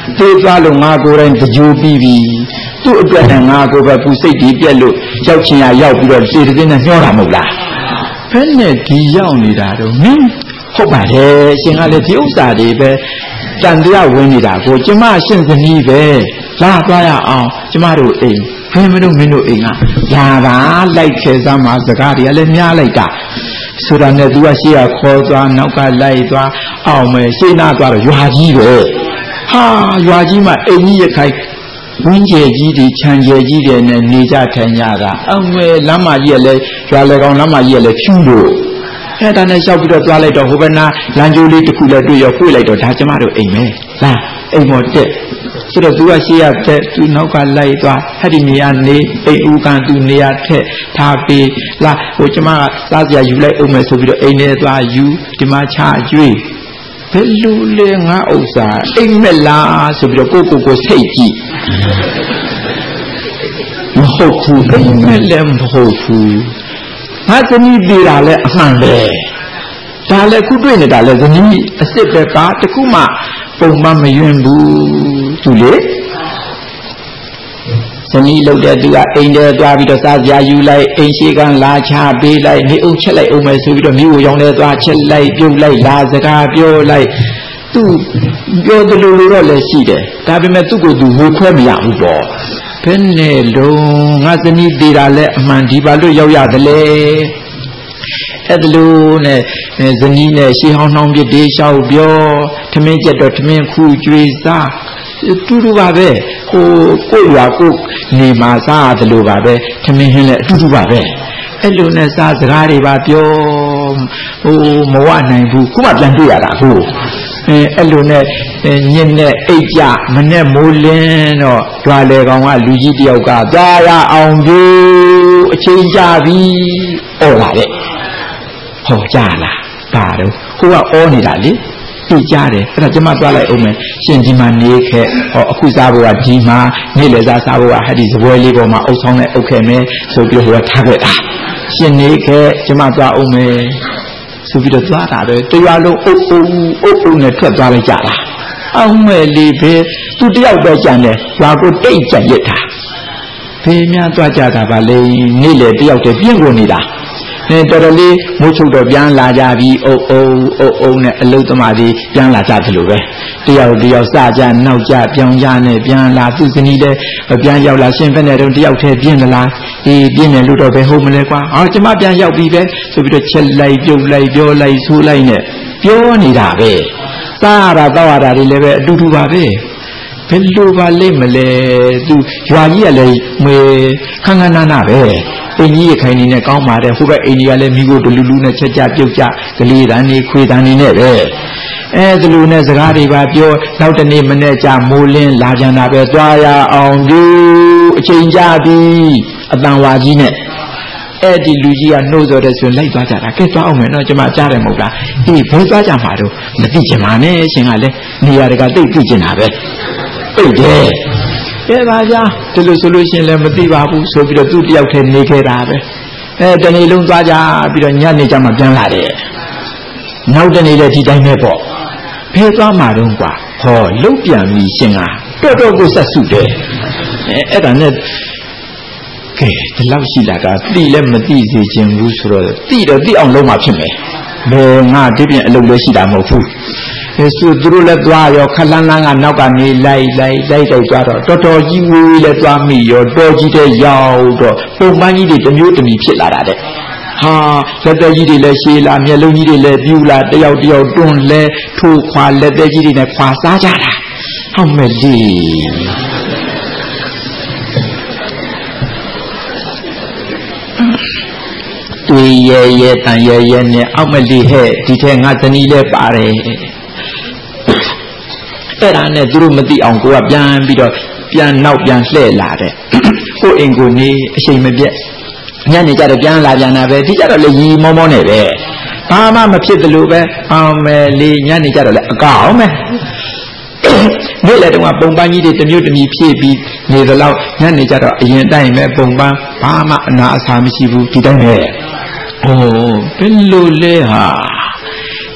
တေးသွားလို့ငါကိုယ်တိုင်တကြိုပြီးပြီသူ့အတွက်နဲ့ငါကိုယ်ပဲပူစိတ်ဒီပြက်လို့ရောက်ချင်ရရောက်ပြီးတော့လေတဲ့နဲ့ညှောတာမဟုတ်လားဘယ်နဲ့ဒီရောက်နေတာတော့မင်းဟုတ်ပါတယ်ရှင်ကလည်းဒီဥစ္စာတွေပဲတန်တရားဝင်နေတာကိုကျမရှင်းသမီးပဲလာသွားရအောင်ကျမတို့အိမ်ဘယ်မလို့မင်းတို့အိမ်ကလာပါလိုက်ခဲစားမှာစကားတွေကလည်းများလိုက်တာဆိုတာနဲ့သူကရှေ့ကခေါ်သွားနောက်ကလိုက်သွားအောင်မယ်ရှေ့နာသွားတော့ရွာကြီးပဲဟာရွာကြီးမှာအိမ်ကြီးရခိုင်ဝင်းကျဲကြီးတွေခြံကျဲကြီးတွေနဲ့နေကြထိုင်ကြတာအမေလမ်းမကြီးကလည်းရွာလေကောင်လမ်းမကြီးကလည်းဖြူလို့အဲ့ဒါနဲ့လျှောက်ပြီးတော့သွားလိုက်တော့ဟိုဘက်နာလမ်းကျိုးလေးတစ်ခုလည်းတွေ့ရောဖွေ့လိုက်တော့ဒါကျမတို့အိမ်ပဲလာအိမ်မော်တက်ဆိုတော့သူကရှေ့ရတဲ့သူနောက်ကလိုက်သွားအဲ့ဒီနေရာနေအိမ်ဦးကန်သူနေရာထက်ထားပြီးလာဟိုကျမကစားစရာယူလိုက်အောင်မယ်ဆိုပြီးတော့အိမ်ထဲသွားယူဒီမှာချအကျွေးဘယ်လိုလဲငါဥစ္စာအိမ်မက်လားဆိုပြီးတော့ကိုကိုကိုစိတ်ကြည့်မဟုတ်ဘူးအိမ်မက်လည်းမဟုတ်ဘူးငါသမီးပြေတာလဲအမှန်ပဲဒါလည်းခုတွေ့နေတာလဲသမီးအစ်စ်ပဲကတခုမှပုံမှန်မယွင်းဘူးသူလေသမီးလောက်တဲ့သူကအိမ်ထဲသွားပြီးတော့စားစရာယူလိုက်အိမ်ရှိကလာချပေးလိုက်နေအုပ်ချက်လိုက်အောင်မယ်ဆိုပြီးတော့မြို့ကိုရောင်းနေသွားချက်လိုက်ပြုတ်လိုက်လာစကားပြောလိုက်သူပြောတယ်လို့တော့လည်းရှိတယ်ဒါပေမဲ့သူ့ကိုယ်သူဝေခွဲမရဘူးပေါ့ဘယ်နဲ့လုံးငါသမီးသေးတာလဲအမှန်ဒီပါလို့ရောက်ရတယ်လေအဲ့ဒါလို့နဲ့ဇနီးနဲ့ရှေးဟောင်းနှောင်းပြတေးလျှောက်ပြောထမင်းကျက်တော့ထမင်းခူကျွေးစားတူတူပါပဲဟိုကိုရွာကိုနေမှာစားရတယ်လို့ပါပဲထမင်းဟင်းလည်းအတူတူပါပဲအဲ့လိုနဲ့စားစကားတွေပါပြောဟိုမဝနိုင်ဘူးခုမှပြန်တွေ့ရတာဟုတ်အဲအဲ့လိုနဲ့ညင်နဲ့အိတ်ကြမနဲ့မိုးလင်းတော့ကြွားလေကောင်ကလူကြီးတယောက်ကသွားရအောင်ပြုအချိန်ကြပြီဩလာတဲ့ဟောကြလားဒါတော့ကိုကဩနေတာလေသိကြတယ်အဲ့ဒါကျမသွားလိုက်အောင်မယ်ရှင်ဒီမှာနေခဲ့ဟောအခုစားဖို့ကဒီမှာနေ့လည်စားစားဖို့ကဟဲ့ဒီစပွဲလေးပေါ်မှာအုပ်ဆောင်နဲ့အုပ်ခဲ့မယ်ဆိုပြီးတော့ထားခဲ့တာရှင်နေခဲ့ကျမသွားအောင်မယ်ဆိုပြီးတော့သွားတာပဲတရားလုံးအုပ်အုပ်အုပ်အုပ်နဲ့ထွက်သွားလိုက်ကြတာအောင်မဲ့လေးပဲသူတယောက်ပဲကြံတယ်ရွာကိုတိတ်ကြံရစ်တာဖေးများသွားကြတာပါလေနေ့လေတယောက်တည်းပြင်းကုန်နေတာအဲတော်တော်လေးမိုးချုပ်တော့ပြန်လာကြပြီအုပ်အုပ်အုပ်အုပ်နဲ့အလုသမားတွေပြန်လာကြတယ်လို့ပဲတယောက်တယောက်စကြနောက်ကြပြောင်းကြနဲ့ပြန်လာသူစနီးတဲ့ပြန်ရောက်လာရှင်ဖက်နဲ့တော့တယောက်တည်းပြင်းလာလားအေးပြင်းတယ်လို့တော့ပဲဟုတ်မလဲကွာဟောကျမပြန်ရောက်ပြီပဲဆိုပြီးတော့ချက်လိုက်ပြုတ်လိုက်ပြောလိုက်ဆိုးလိုက်နဲ့ပြောနေတာပဲစားရတာတောက်ရတာတွေလည်းပဲအတူတူပါပဲဘယ်လိုပါလိမ့်မလဲသူရွာကြီးကလည်းမွေခန်းခန်းနာနာပဲအိမ်ကြီးရခိုင်နေနဲ့ကောင်းပါတယ်ဟိုဘက်အိမ်ကြီးကလည်းမိကိုဒလူလူနဲ့ချက်ကြပြုတ်ကြကလေးတန်းနေခွေတန်းနေနဲ့ပဲအဲဒလူနဲ့စကားတွေပါပြောနောက်တနေ့မနေ့ကျမိုးလင်းလာပြန်တာပဲသွားရအောင်ဒီအချိန်ကြပြီအတန်ဝါကြီးနဲ့အဲ့ဒီလူကြီးကနှိုးစော်တဲ့ဆိုရင်လိုက်သွားကြတာကဲသွားအောင်မယ်နော်ကျမကြားတယ်မဟုတ်လားအေးဘယ်သွားကြမှာတော့မသိချင်ပါနဲ့ရှင်ကလည်းနေရာတကတိတ်သိချင်တာပဲသိတယ်ကဲပါဗျာဒီလိုဆိုလို့ရှင်လည်းမသိပါဘူးဆိုပြီးတော့သူ့တယောက်တည်းနေခဲ့တာပဲအဲတနေ့လုံးသွားကြပြီးတော့ညနေကျမှပြန်လာတယ်နောက်တနေ့လည်းဒီတိုင်းပဲပေါ့ဖဲသွားမှာတော့ကွာဟောလုတ်ပြန်ပြီရှင်ကတော်တော်ကိုဆက်စုတယ်အဲအဲ့ဒါနဲ့ကဲဒီလောက်ရှိလာတာသိလည်းမသိစေချင်ဘူးဆိုတော့သိတော့သိအောင်လုပ်မှဖြစ်မယ်ဘယ်ငါဒီပြင်အလုပ်လည်းရှိတာမဟုတ်ဘူးအဲဆိုသူတို့လည်းသွားရောခလန်းလန်းကနောက်ကနေလိုက်လိုက်လိုက်လိုက်သွားတော့တော်တော်ကြီးဝေးလည်းသွားမိရောတော်ကြီးတဲ့ရောက်တော့ပုံပန်းကြီးတွေတစ်မျိုးတစ်မျိုးဖြစ်လာတာတဲ့ဟာလက်သက်ကြီးတွေလည်းရှည်လာမျက်လုံးကြီးတွေလည်းပြူလာတယောက်တယောက်တွန်းလဲထိုးခွာလက်သက်ကြီးတွေနဲ့ခွာစားကြတာဟုတ်မဲ့လေတွေ့ရဲရဲတန်ရဲရဲနဲ့အောက်မလီဟဲ့ဒီထဲငါတဏီလဲပါတယ်အဲ့ဒါနဲ့သူတို့မသိအောင်ကိုကပြန်ပြီးတော့ပြန်နောက်ပြန်လှည့်လာတဲ့ကိုအိမ်ကိုနေအချိန်မပြတ်ညနေကျတော့ပြန်လာပြန်တာပဲဒီကျတော့လေရီမောမောနဲ့ပဲဘာမှမဖြစ်သလိုပဲအောင်မယ်လေညနေကျတော့လေအကောင်မယ်နေ့လေတုန်းကပုံပန်းကြီးတွေတစ်မျိုးတစ်မျိုးဖြည့်ပြီးနေသလောက်ညနေကျတော့အရင်တိုင်းပဲပုံပန်းဘာမှအနာအဆာမရှိဘူးဒီတိုင်းပဲโอ้เป็นလိုလဲဟာဘ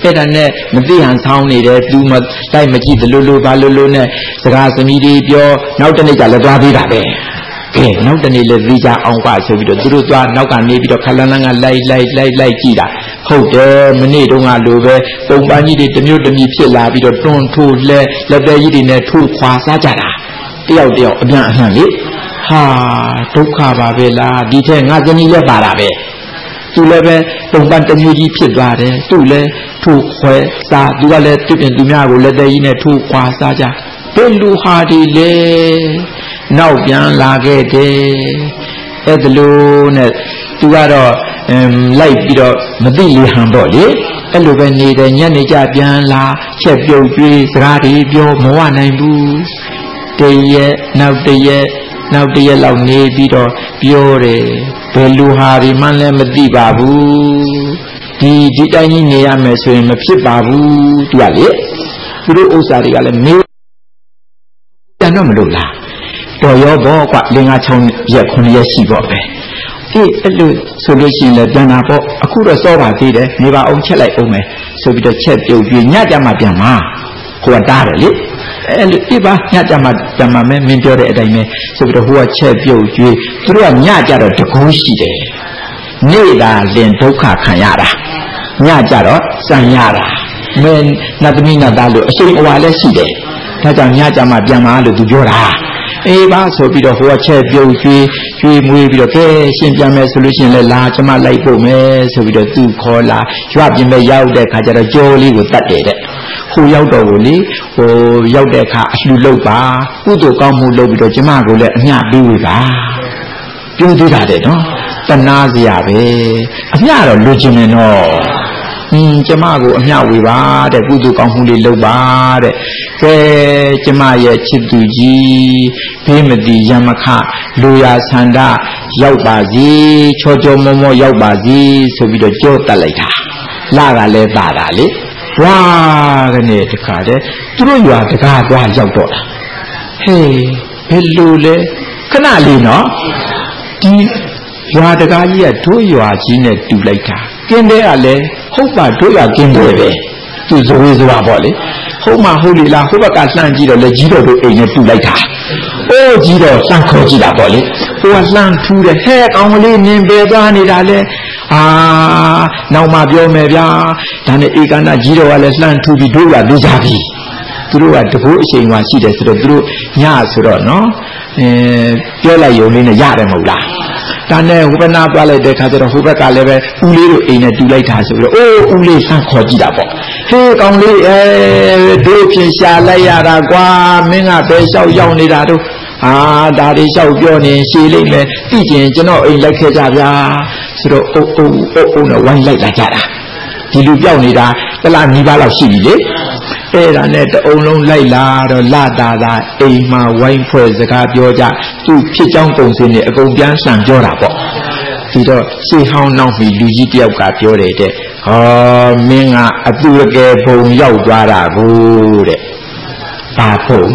အဲ့ဒါနဲ့မသိဟန်ဆောင်းနေတယ်သူမတိုက်မကြည့်ဘလို့လို့ဘာလို့လို့နဲ့စကားသမီးတွေပြောနောက်တနေ့ကျလည်းသွားသေးတာပဲကဲနောက်တနေ့လည်းသိကြအောင်ကဆိုပြီးတော့သူတို့သွားနောက်ကနေပြီးတော့ခလန်းလန်းကလိုက်လိုက်လိုက်လိုက်ကြည့်တာဟုတ်တယ်မနေ့တုန်းကလိုပဲပုံပန်းကြီးတွေတမျိုးတမျိုးဖြစ်လာပြီးတော့တွန်းထိုးလဲလက်သေးကြီးတွေနဲ့ထိုးခွာစားကြတာတယောက်တယောက်အပြန်အလှန်လေဟာဒုက္ခပါပဲလားဒီထက်ငါဇနီးလည်းပါတာပဲသူလည်းပဲပုံပန်းတမျိုးကြီးဖြစ်သွားတယ်သူလည်းထိုးခွဲစားသူကလည်းသူပြင်သူများကိုလက်သေးကြီးနဲ့ထိုးခွာစားကြဘယ်လူဟာဒီလေနောက်ပြန်လာခဲ့တယ်အဲ့ဒါလို့နဲ့သူကတော့လိုက်ပြီးတော့မသိလေဟန်တော့လေအဲ့လိုပဲနေတယ်ညနေကျပြန်လာချက်ပြုတ်ကျွေးစကားတွေပြောမဝနိုင်ဘူးတရက်နောက်တရက်နောက်တရက်လောက်နေပြီးတော့ပြောတယ်ဘယ်လူဟာဒီမှလည်းမသိပါဘူးဒီဒီတိုင်းကြီးနေရမယ်ဆိုရင်မဖြစ်ပါဘူးသူကလေသူတို့ဥစ္စာတွေကလည်းမေးတယ်တော့မလို့လားတော်ရောဘောကွလင်္ကာချောင်းရက်ခုနှစ်ရက်ရှိပေါ့ပဲအေးအဲ့လိုဆိုလို့ရှိရင်လည်းပြန်လာပေါ့အခုတော့စောပါသေးတယ်နေပါအောင်ချက်လိုက်အောင်မယ်ဆိုပြီးတော့ချက်ပြုတ်ပြီးညကြမှာပြန်มาကိုကတားတယ်လေအဲ့လိုပြပါညကြမှာပြန်มาမယ်မင်းပြောတဲ့အတိုင်းပဲဆိုပြီးတော့ဟိုကချက်ပြုတ်ကျွေးသူတို့ကညကြတော့တကူးရှိတယ်နေတာလင်ဒုက္ခခံရတာညကြတော့စံရတာမင်းနတ်သမီးနတ်သားလို့အရှိန်အဝါလည်းရှိတယ်ဒါကြောင့်ညကြမှာပြန်มาလို့သူပြောတာအေးပါဆိုပြီးတော့ဟိုကချက်ပြုတ်ကျွေးကျွေးမွေးပြီးတော့ကဲရှင်ပြန်မယ်ဆိုလို့ရှိရင်လည်းလာကျမလိုက်ဖို့မယ်ဆိုပြီးတော့သူခေါ်လာရွာပြင်မဲ့ရောက်တဲ့ခါကျတော့ကြောလေးကိုတတ်တယ်တဲ့ဟိုရောက်တော့ကိုလေဟိုရောက်တဲ့အခါအလှူလုပ်ပါကုသိုလ်ကောင်းမှုလုပ်ပြီးတော့ကျမကိုလည်းအမျှပေးဝေပါပြောသေးတာတဲ့နော်တနာစရာပဲအမျှတော့လူချင်းနေတော့อืมကျမကိုအမျှဝေပါတဲ့ကုသိုလ်ကောင်းမှုလေးလုပ်ပါတဲ့ကဲကျမရဲ့ချစ်သူကြီးဖေးမတိယမခလူရဆန္ဒရောက်ပါစေချောချောမောမောရောက်ပါစေဆိုပြီးတော့ကြောတက်လိုက်တာလာကလည်းပါတာလေဝါကနေတခါတည်းသူတို့ရွာတကားသွားရောက်တော့တာဟေးဘယ်လိုလဲခဏလေးနော်ဒီရွာတကားကြီးကတို့ရွာကြီးနဲ့တူလိုက်တာကင်းတဲ့ကလည်းဟုတ်ပါတို့ရွာကင်းတယ်ပဲသူဇဝေဇဝါပေါ့လေဟုတ်မှဟုတ်လေလားဟိုဘက်ကလှမ်းကြည့်တော့လေကြီးတော်တို့အိမ်နဲ့တူလိုက်တာအိုးကြီးတော်လှမ်းခေါ်ကြည့်တာပေါ့လေဟိုကလှမ်းထူးတယ်ဟဲ့ကောင်လေးနင်ပဲသွားနေတာလေအာနောက်မှပြောမယ်ဗျာဒါနဲ့ဧကန္တကြီးတော်ကလည်းလှမ်းထူးပြီးတို့ကလူစားပြီသူတို့ကတကူအချိန်မှရှိတယ်ဆိုတော့သူတို့ညဆိုတော့နော်အဲပြောလိုက်ရုံလေးနဲ့ရတယ်မဟုတ်လားဒါနဲ့ဟိုဘက်နာသွားလိုက်တဲ့ခါကျတော့ဟိုဘက်ကလည်းပဲဦးလေးတို့အိမ်နဲ့တူလိုက်တာဆိုပြီးတော့အိုးဦးလေးဆန်းခေါ်ကြည့်တာပေါ့ဟေးကောင်လေးအဲတို့ဖြင့်ရှာလိုက်ရတာကွာမင်းကဘယ်လျှောက်ရောက်နေတာတို့အာဒါတွေလျှောက်ပြောနေရှည်လိမ့်မယ်သိကျင်ကျွန်တော်အိမ်လိုက်ခဲ့ကြဗျာဆိုတော့အုပ်အုပ်အုပ်အုပ်နဲ့ဝိုင်းလိုက်လာကြတာဒီလူပြောက်နေတာတလားနီးပါးလောက်ရှိပြီလေအဲ့ဒါနဲ့တအုံလုံးလိုက်လာတော့လာတာသာအိမ်မှာဝိုင်းဖွဲ့စကားပြောကြသူ့ဖြစ်ကြောင်းပုံစံနဲ့အကုန်ပြန်ဆန်ပြောတာပေါ့ဒီတော့ရှေးဟောင်းနောက်ပြီးလူကြီးတယောက်ကပြောတယ်တဲ့ဟောမင်းကအတူတကယ်ဘုံရောက်သွားတာကိုတဲ့ဘာဘုံ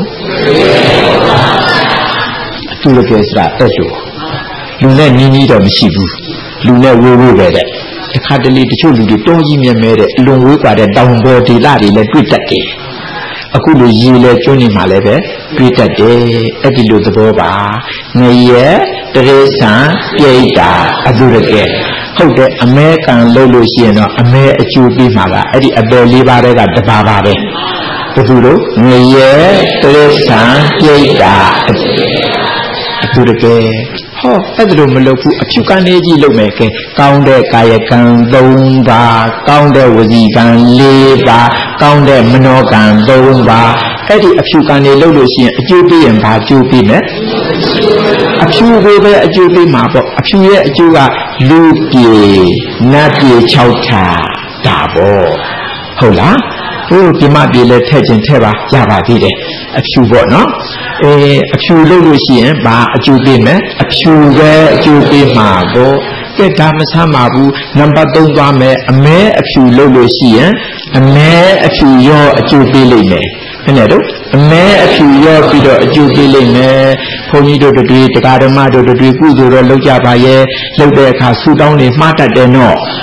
အတူတကယ်ဆိုတာအဲ့လိုလူနဲ့နီးနီးတော့မရှိဘူးလူနဲ့ဝေးဝေးပဲတဲ့အခါတလေတချို့လူတွေတောကြီးမြဲမဲတဲ့အလွန်ဝေးกว่าတဲ့တောင်ပေါ်ဒေသတွေလည်းတွေ့တတ်တယ်အခုလိုရေလဲကျွန်းနေမှာလည်းပဲတွေ့တတ်တယ်အဲ့ဒီလိုသဘောပါငရဲတရေဆံပြိတ္တာအတူတကယ်ဟုတ်တယ်အမဲကံလို့လို့ရှိရင်တော့အမဲအကျိုးပေးမှာပါအဲ့ဒီအပယ်လေးပါးတွေကတပါးပါပဲဘယ်သူလို့ငရဲတရေဆံပြိတ္တာအတူတကယ်ဟောအဲ့ဒါလို့မလုပ်ဘူးအဖြူကနေကြီးလုပ်မယ်ကဲကောင်းတဲ့ကာယကံသုံးပါးကောင်းတဲ့ဝစီကံလေးပါးကောင်းတဲ့မနောကံသုံးပါးအဲ့ဒီအဖြူကနေလုပ်လို့ရှိရင်အကျိုးပေးရင်ဘာအကျိုးပေးမလဲအဖြူကိုပဲအကျိုးပေးမှာပေါ့အဖြူရဲ့အကျိုးကလူပြေနတ်ပြေ၆ဌာဒါပေါ့ဟုတ်လားဟိုဒီမပြေလဲထည့်ခြင်းထည့်ပါရပါသေးတယ်အဖြူပေါ့နော်အဲအဖြူလုပ်လို့ရှိရင်ဘာအကျိုးပေးမလဲအဖြူပဲအကျိုးပေးမှာပေါ့ကဲဒါမဆမ်းပါဘူးနံပါတ်သုံးသွားမယ်အမဲအဖြူလုပ်လို့ရှိရင်အမဲအဖြူရောအကျိုးပေးလိမ့်မယ်ခဏတော့အမဲအဖြူရောပြီးတော့အကျိုးပေးလိမ့်မယ်ဘုန်းကြီးတို့တွေတရားဓမ္မတို့တွေကုသိုလ်တော့လုပ်ကြပါရဲ့လုပ်တဲ့အခါဆူတောင်းနေမှားတတ်တယ်နော်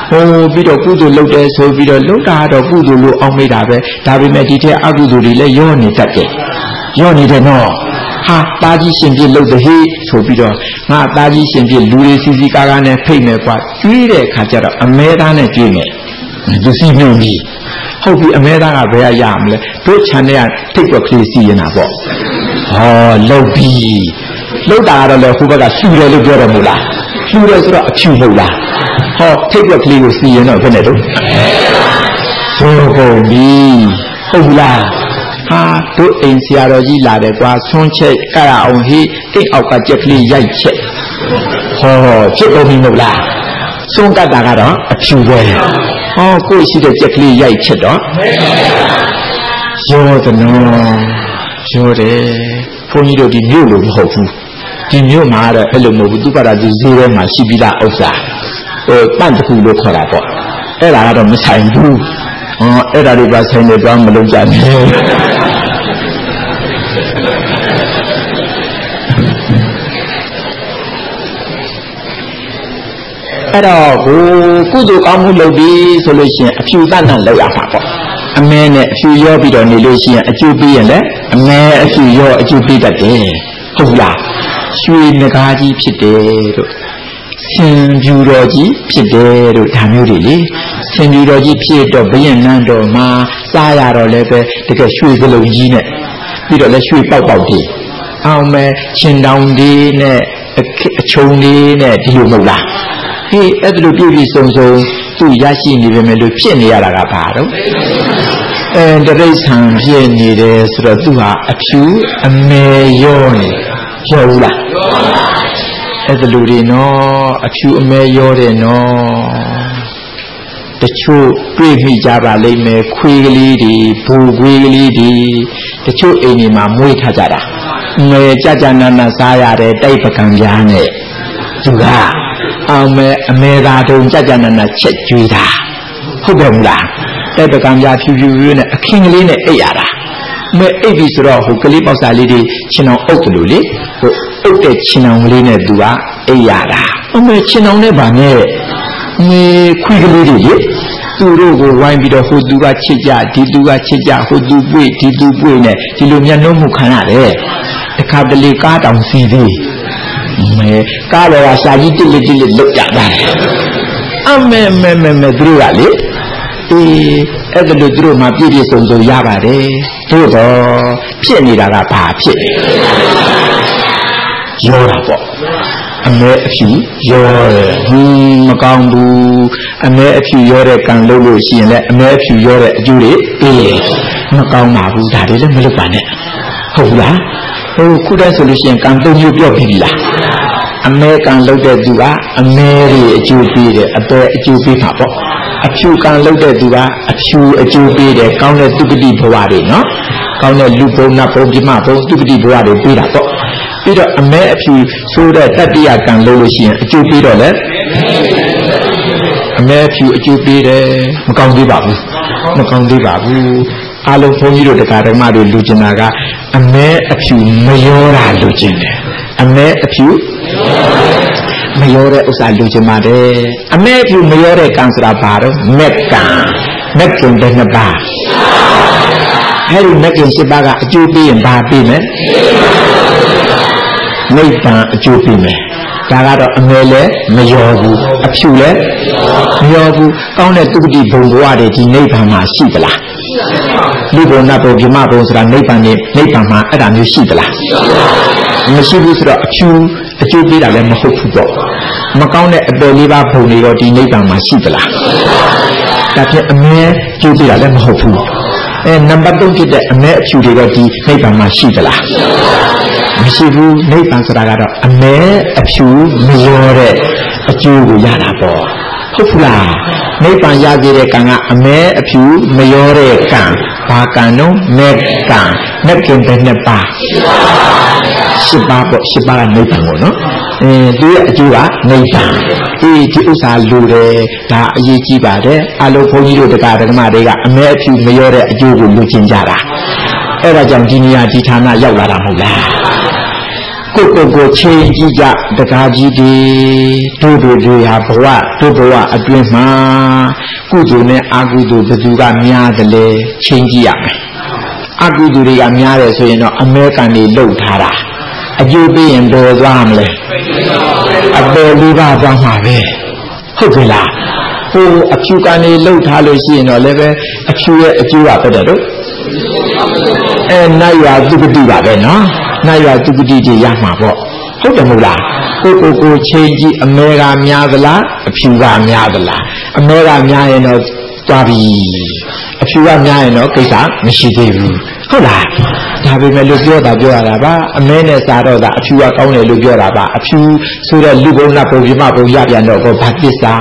ဟိုပြီးတော့ကုသိုလ်လုပ်တယ်ဆိုပြီးတော့လုပ်တာတော့ကုသိုလ်လို့အောင်မိတာပဲဒါပေမဲ့ဒီထက်အကုသိုလ်တွေလည်းရောနေတတ်တယ်ရောနေတယ်နော်ဟာတာကြီးရှင်ပြလုပ်တဲ့ဟေးဆိုပြီးတော့ငါတာကြီးရှင်ပြလူတွေစီစီကားကားနဲ့ဖိတ်မယ်ကွာကျွေးတဲ့အခါကျတော့အမဲသားနဲ့ကျွေးမယ်သူစီမြုံကြီးဟုတ်ပြီအမဲသားကဘယ်ရရမလဲတို့ခြံထဲကထိတ်ကွက်ကလေးစီရင်တာပေါ့ဟောလုတ်ပြီလုတ်တာကတော့လေဟိုဘက်ကရှူတယ်လို့ပြောတယ်မို့လားရှူတယ်ဆိုတော့အဖြူမဟုတ်လားဟောထိတ်ကွက်ကလေးကိုစီရင်တော့ဘယ်နဲ့တော့ဆိုကုန်ပြီဟုတ်လားဟာတို့အိမ်ဆရာတော်ကြီးလာတယ်ကွာဆွန်းချိတ်ကရအောင်ဟေးအိမ်အောက်ကကြက်ကလေးရိုက်ချက်ဟောဖြစ်ကုန်ပြီမဟုတ်လားဆွန်းကတ်တာကတော့အဖြူပဲဟောကိုရှိတဲ့ကြက်ကလေးရိုက်ချက်တော့ရောသနော်ရောတယ်ဘုန်းကြီးတို့ဒီမြို့လိုမဟုတ်ဘူးဒီမြို့မှာတော့အဲ့လိုမဟုတ်ဘူးသူကတာဒီဈေးထဲမှာရှိပြီးသားဥစ္စာဟိုပန့်တခုလို့ခေါ်တာပေါ့အဲ့ဒါကတော့မဆိုင်ဘူးဟောအဲ့ဒါတွေပါဆိုင်နေတော့မလုံးကြနဲ့အဲ့တော့ကိုကုသိုလ်ကောင်းမှုလုပ်ပြီးဆိုလို့ရှိရင်အဖြူတတ်တတ်လောက်ရမှာပေါ့အမဲနဲ့အဖြူရောပြီးတော့နေလို့ရှိရင်အကျိုးပေးရင်လည်းအမဲအဖြူရောအကျိုးပေးတတ်တယ်ဟုတ်လားရွှေနဂါးကြီးဖြစ်တယ်တို့ဆင်ပြူတော်ကြီးဖြစ်တယ်တို့ဒါမျိုးတွေလေဆင်ပြူတော်ကြီးဖြစ်တော့ဘယင်နန်းတော်မှာစားရတော့လည်းပဲတကယ်ရွှေစလုံးကြီးနဲ့ပြီးတော့လည်းရွှေပေါက်ပေါက်ကြီးအောင်မဲ့ရှင်တောင်ဒီနဲ့အချုံလေးနဲ့ဒီလိုမဟုတ်လားဟေးအဲ့ဒါလိုပြည့်ပြည့်စုံစုံသူရရှိနေပေမဲ့လို့ဖြစ်နေရတာကဘာတော့အဲတရိษံဖြစ်နေတယ်ဆိုတော့သူဟာအဖြူအမဲရောနေရောဘူးလားအဲ့ဒါလိုတွေနော်အဖြူအမဲရောတယ်နော်တချို့တွေ့မိကြပါလိမ့်မယ်ခွေးကလေးတွေဘူခွေးကလေးတွေတချို့အိမ်တွေမှာမွေးထားကြတာငယ်ကြကြနာနာစားရတယ်တိုက်ပကံပြားနဲ့သူကအောင်မဲအမဲသာတုံကြကြနာနာချက်ကျွေးတာဟုတ်တယ်မလားတိုက်ပကံပြားဖြူဖြူဖြူနဲ့အခင်းကလေးနဲ့အိပ်ရတာမဲအိပ်ပြီဆိုတော့ဟိုကလေးပေါက်စာလေးတွေချင်းအောင်အုပ်တယ်လို့လေဟိုအုပ်တဲ့ချင်းအောင်လေးနဲ့သူကအိပ်ရတာအမဲချင်းအောင်နဲ့ဗာနဲ့မြေခွေးကလေးတွေလေသူတို့ကိုဝိုင်းပြီးတော့ဟိုသူကချစ်ကြဒီသူကချစ်ကြဟိုသူပွေဒီသူပွေနဲ့ဒီလိုမျက်နှာမှုခံရတယ်တခါတလေကားတောင်စီသေးမဲကားတော်ကစာကြီးတိလိတိလိလောက်ကြတာအမဲမဲမဲမဲသူတို့ကလေအေးအဲ့ဒါလို့သူတို့မှပြည့်ပြည့်စုံစုံရပါတယ်တို့တော့ဖြစ်နေတာကဘာဖြစ်ရောတာပေါ့အမဲအဖြူရောတယ်ဟင်းမကောင်းဘူးအမဲအဖြူရောတဲ့ကံလို့လို့ရှိရင်လည်းအမဲအဖြူရောတဲ့အကျိုးတွေအေးမကောင်းပါဘူးဒါတွေလည်းမလုပ်ပါနဲ့ဟုတ်လားဟိုခုတည်းဆိုလို့ရှိရင်ကံသုံးမျိုးပြောပြီးပြီလားအမဲကံလုပ်တဲ့သူကအမဲတွေအကျိုးပေးတယ်အပဲအကျိုးပေးမှာပေါ့အဖြူကံလုပ်တဲ့သူကအဖြူအကျိုးပေးတယ်ကောင်းတဲ့သုကတိဘဝတွေနော်ကောင်းတဲ့လူဘုံနတ်ဘုံပြမဘုံသုကတိဘဝတွေပေးတာပေါ့ပြီးတော့အမဲအဖြူဆိုတဲ့တတ္တိယကံလုပ်လို့ရှိရင်အကျိုးပေးတော့လေအမဲအဖြူအကျိုးပေးတယ်မကောင်းသေးပါဘူးမကောင်းသေးပါဘူးအားလုံးဘုန်းကြီးတို့တရားဓမ္မတွေလူကျင်တာကအမဲအဖြူမရောတာလူကျင်တယ်အမဲအဖြူမရောတဲ့ဥစ္စာလူကျင်ပါတယ်အမဲအဖြူမရောတဲ့ကံဆိုတာဘာတော့မက်ကံမက်ကင်တဲ့နှစ်ပါးအဲ့ဒီမက်ကင်ရှစ်ပါးကအကျိုးပေးရင်ဘာပေးမလဲနိဗ္ဗာန်အကျိုးပေးမယ်ဒါကတော့အမဲလည်းမရောဘူးအဖြူလည်းမရောဘူးကောင်းတဲ့သုတ္တိဘုံဘဝတွေဒီနိဗ္ဗာန်မှာရှိသလားလူဘုံနတ်ဘုံပြမဘုံဆိုတာနိဗ္ဗာန်နဲ့နိဗ္ဗာန်မှာအဲ့ဒါမျိုးရှိသလားမရှိဘူးဆိုတော့အဖြူအကျိုးပေးတာလည်းမဟုတ်ဘူးပေါ့မကောင်းတဲ့အပယ်လေးပါးဘုံတွေတော့ဒီနိဗ္ဗာန်မှာရှိသလားဒါဖြင့်အမဲကျိုးပေးတာလည်းမဟုတ်ဘူးအဲနံပါတ်သုံးဖြစ်တဲ့အမဲအဖြူတွေတော့ဒီနိဗ္ဗာန်မှာရှိသလားမရှိဘူးနိဗ္ဗာန်ဆိုတာကတော့အမဲအဖြူမရောတဲ့အကျိုးကိုရတာပေါ့ဟုတ်ဘူးလားနိဗ္ဗာန်ရစေတဲ့ကံကအမဲအဖြူမရောတဲ့ကံဘာကံတော့မက်ကံမက်ကင်တဲ့နှစ်ပါးရှစ်ပါးပေါ့ရှစ်ပါးကနိဗ္ဗာန်ပေါ့နော်အင်းသူရဲ့အကျိုးကနိဗ္ဗာန်အေးဒီဥစ္စာလူတယ်ဒါအရေးကြီးပါတယ်အလုံးဘုန်းကြီးတို့တရားဓမ္မတွေကအမဲအဖြူမရောတဲ့အကျိုးကိုလူကျင်ကြတာအဲ့ဒါကြောင့်ဒီနေရာဒီဌာနရောက်လာတာမဟုတ်လားကိုကိုကိုချင်းကြီးကြတကားကြီးတွေတို့တို့တွေဟာဘဝတို့ဘဝအတွင်းမှာကုသိုလ်နဲ့အကုသိုလ်ဘယ်သူကများတယ်လဲချင်းကြီးရမယ်အကုသိုလ်တွေကများတယ်ဆိုရင်တော့အမဲကန်တွေလှုပ်ထားတာအကျိုးပေးရင်ဘယ်သွားမလဲအပယ်လေးပါးသွားမှာပဲဟုတ်ပြီလားဟိုအဖြူကန်တွေလှုပ်ထားလို့ရှိရင်တော့လည်းပဲအဖြူရဲ့အကျိုးကပဲတဲ့တို့အဲနိုင်ရသူကတိပါပဲနော်နိုင်ရသူကတိတွေရမှာပေါ့ဟုတ်တယ်မဟုတ်လားကိုကိုကိုချင်းကြီးအမဲကများသလားအဖြူကများသလားအမဲကများရင်တော့သွားပြီအဖြူကများရင်တော့ကိစ္စမရှိသေးဘူးဟုတ်လားဒါပေမဲ့လို့ပြောတာပြောရတာပါအမဲနဲ့စားတော့တာအဖြူကကောင်းတယ်လို့ပြောတာပါအဖြူဆိုတဲ့လူဘုံနတ်ဘုံပြမဘုံရပြန်တော့ဘာသစ္စာ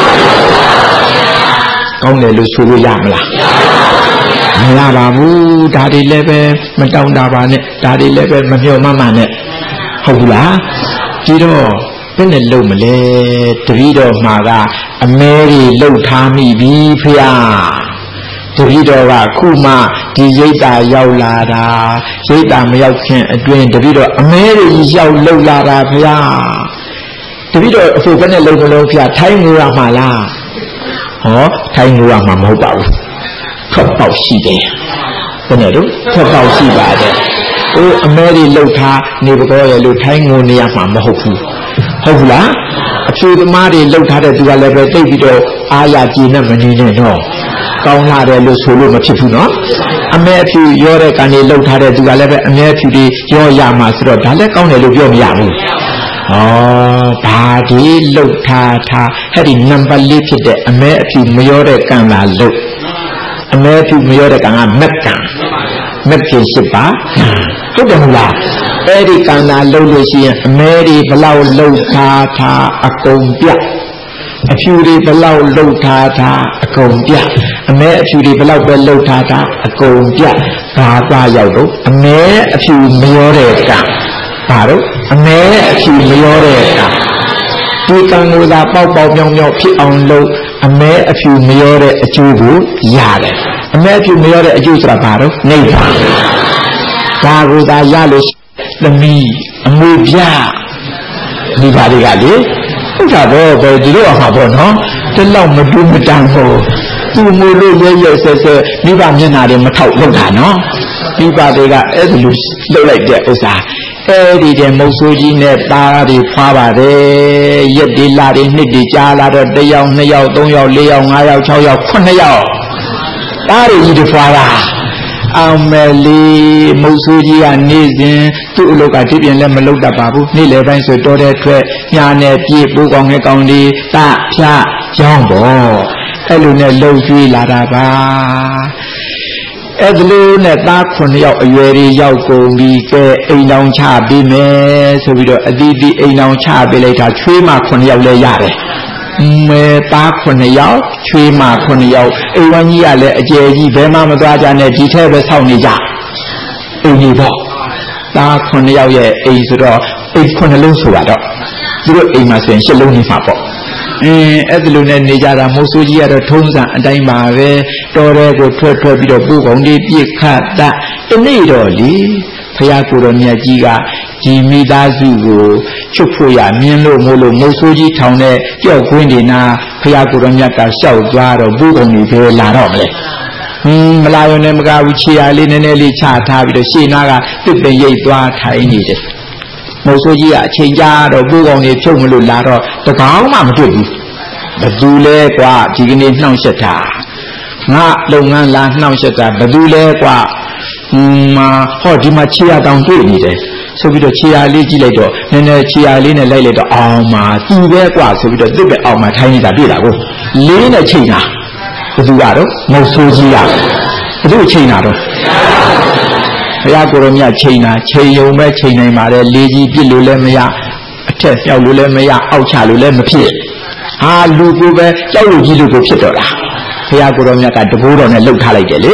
ကောင်းတယ်လို့ဆိုလို့ရမလားမရပါဘူးဒါတွေလည်းပဲမတောင်းတာပါနဲ့ဒါတွေလည်းပဲမမျှော်မှမှနဲ့ဟုတ်ဘူးလားဒီတော့ဘယ်နဲ့လုံမလဲတပည့်တော်မှာကအမဲတွေလှုပ်ထားမိပြီဖေဟာတပည့်တော်ကခုမှဒီရိတ်တာရောက်လာတာရိတ်တာမရောက်ခင်အတွင်းတပည့်တော်အမဲတွေရောက်လှုပ်လာတာဖေဟာတပည့်တော်အဖို့ဘယ်နဲ့လုံမလို့ဖေဟာထိုင်းငူရမှာလားဟောထိုင်းငူရမှာမဟုတ်ပါဘူးထွက်ပေါက်ရှိတယ်ဘယ်နဲ့တော့ထွက်ပေါက်ရှိပါတယ်ဟိုအမဲတွေလှုပ်ထားနေပတော်ရလို့ထိုင်းငိုနေရမှာမဟုတ်ဘူးဟုတ်ဘူးလားအဖြူသမားတွေလှုပ်ထားတဲ့သူကလည်းပဲတိတ်ပြီးတော့အာရကြည်နဲ့မနေနဲ့တော့ကောင်းလာတယ်လို့ဆိုလို့မဖြစ်ဘူးနော်အမဲအဖြူရောတဲ့ကန်တွေလှုပ်ထားတဲ့သူကလည်းပဲအမဲအဖြူတွေရောရမှာဆိုတော့ဒါလည်းကောင်းတယ်လို့ပြောမရဘူးဩဘာဒီလှုပ်ထားထားအဲ့ဒီနံပါတ်လေးဖြစ်တဲ့အမဲအဖြူမရောတဲ့ကန်လာလှုပ်အမဲအဖြူမရောတဲ့ကန်ကမက်ကန်မက်ဖြစ်ရှိပါဟုတ်တယ်မဟုတ်လားအဲ့ဒီကံသာလှုပ်လို့ရှိရင်အမဲတွေဘလောက်လှုပ်ထားထားအကုန်ပြအဖြူတွေဘလောက်လှုပ်ထားထားအကုန်ပြအမဲအဖြူတွေဘလောက်ပဲလှုပ်ထားထားအကုန်ပြဘာသာရောက်တော့အမဲအဖြူမရောတဲ့ကံဘာတော့အမဲအဖြူမရောတဲ့ကံဒီကံကိုသာပေါက်ပေါက်မြောင်မြောင်ဖြစ်အောင်လုပ်အမဲအဖြူမရောတဲ့အကျိုးကိုရတယ်အမဲအဖြူမရောတဲ့အကျိုးဆိုတာဘာတော့နိဗ္ဗာန်ဒါကိုသာရလို့သမီးအမွေပြဒီပါတွေကလေဟုတ်တာတော့ဘယ်ဒီလိုအောင်ပါနော်ဒီလောက်မတူးမတန်ဘူးသူ့မို့လို့ရဲရဲဆဲဆဲမိဘမျက်နာတွေမထောက်လောက်တာနော်မိဘတွေကအဲ့ဒီလိုလှုပ်လိုက်တဲ့ဥစ္စာအဲ့ဒီတဲ့မုတ်ဆိုးကြီးနဲ့သားတွေဖွာပါတယ်ရက်ဒီလာတွေနှစ်တွေကြာလာတော့တစ်ယောက်နှစ်ယောက်သုံးယောက်လေးယောက်ငါးယောက်ခြောက်ယောက်ခုနှစ်ယောက်သားတွေကြီးတွေဖွာတာအောင်မယ်လေးမုတ်ဆိုးကြီးကနေစဉ်သူ့အလုပ်ကဒီပြင်လည်းမလုပ်တတ်ပါဘူးနေ့လယ်ပိုင်းဆိုတော်တဲ့အတွက်ညာနဲ့ပြေးပိုးကောင်းငယ်ကောင်းလေးတဖြာရောင်းပေါ့အဲ့လိုနဲ့လှုပ်ကြွေးလာတာပါအဲ့ဒီလိုနဲ့သားခုနှစ်ယောက်အရွယ်တွေရောက်ကုန်ပြီကဲအိမ်တော်ချပေးမယ်ဆိုပြီးတော့အတီးတီးအိမ်တော်ချပေးလိုက်တာချွေးမခုနှစ်ယောက်လည်းရတယ်မဲသားခုနှစ်ယောက်ချွေးမခုနှစ်ယောက်အိမ်ဝန်းကြီးကလည်းအကျယ်ကြီးဘယ်မှမသွားကြနဲ့ဒီထဲပဲဆောက်နေကြအိမ်ကြီးပေါ့သားခုနှစ်ယောက်ရဲ့အိမ်ဆိုတော့အိမ်ခုနှစ်လုံးဆိုတော့သူတို့အိမ်မှာဆိုရင်ရှစ်လုံးနေမှာပေါ့အင်းအဲ့ဒီလိုနဲ့နေကြတာမိုးဆိုးကြီးကတော့ထုံးစံအတိုင်းပါပဲတော်တဲ့ကိုထွက်ထွက်ပြီးတော့ပူကောင်းလေးပြစ်ခတ်တာတနေ့တော့လေဖရာကိုယ်တော်မြတ်ကြီးကဒီမိသားစုကိုချွတ်ဖို့ရမြင်လို့မို့လို့မိုးဆိုးကြီးထောင်တဲ့ကြောက်ကွင်းတွေနာဖရာကိုယ်တော်မြတ်ကလျှောက်သွားတော့ပူကောင်းတွေပဲလာတော့မလဲဟင်းမလာရုံနဲ့မကဘူးခြေရလေးနည်းနည်းလေးချထားပြီးတော့ရှေ့နာကတစ်ပင်ရိပ်သွားထိုင်နေတယ်မိုးဆိုးကြီးကအချိန်ကြာတော့ပူကောင်းတွေဖြုတ်မလို့လာတော့တကောင်မှမတွေ့ဘူးဘသူလဲကွာဒီကနေ့နှောင့်ယှက်တာငါလုပ်ငန်းလာနှောင့်ယှက်တာဘသူလဲကွာဟွန်းမာဟောဒီမှာခြေရတောင်တွေ့နေတယ်ဆိုပြီးတော့ခြေရလေးကြည့်လိုက်တော့နည်းနည်းခြေရလေးနဲ့လိုက်လိုက်တော့အောင်မှာသူပဲကွာဆိုပြီးတော့တစ်ပဲအောင်မှာထိုင်းနေတာတွေ့တာကိုလေးနဲ့ချိန်တာဘသူကတော့မဟုတ်ဆိုးကြီးကဘသူချိန်တာတော့ဘုရားကိုယ်တော်မြတ်ချိန်တာချိန်ယုံပဲချိန်နိုင်ပါတယ်လေးကြီးပြစ်လို့လည်းမရအထက်ပြောက်လို့လည်းမရအောက်ချလို့လည်းမဖြစ်အာလူကိုပဲကြောက်လို့ကြီးလို့ကိုဖြစ်တော့လားဘုရားကိုယ်တော်မြတ်ကတဘိုးတော်နဲ့လှုပ်ထားလိုက်တယ်လေ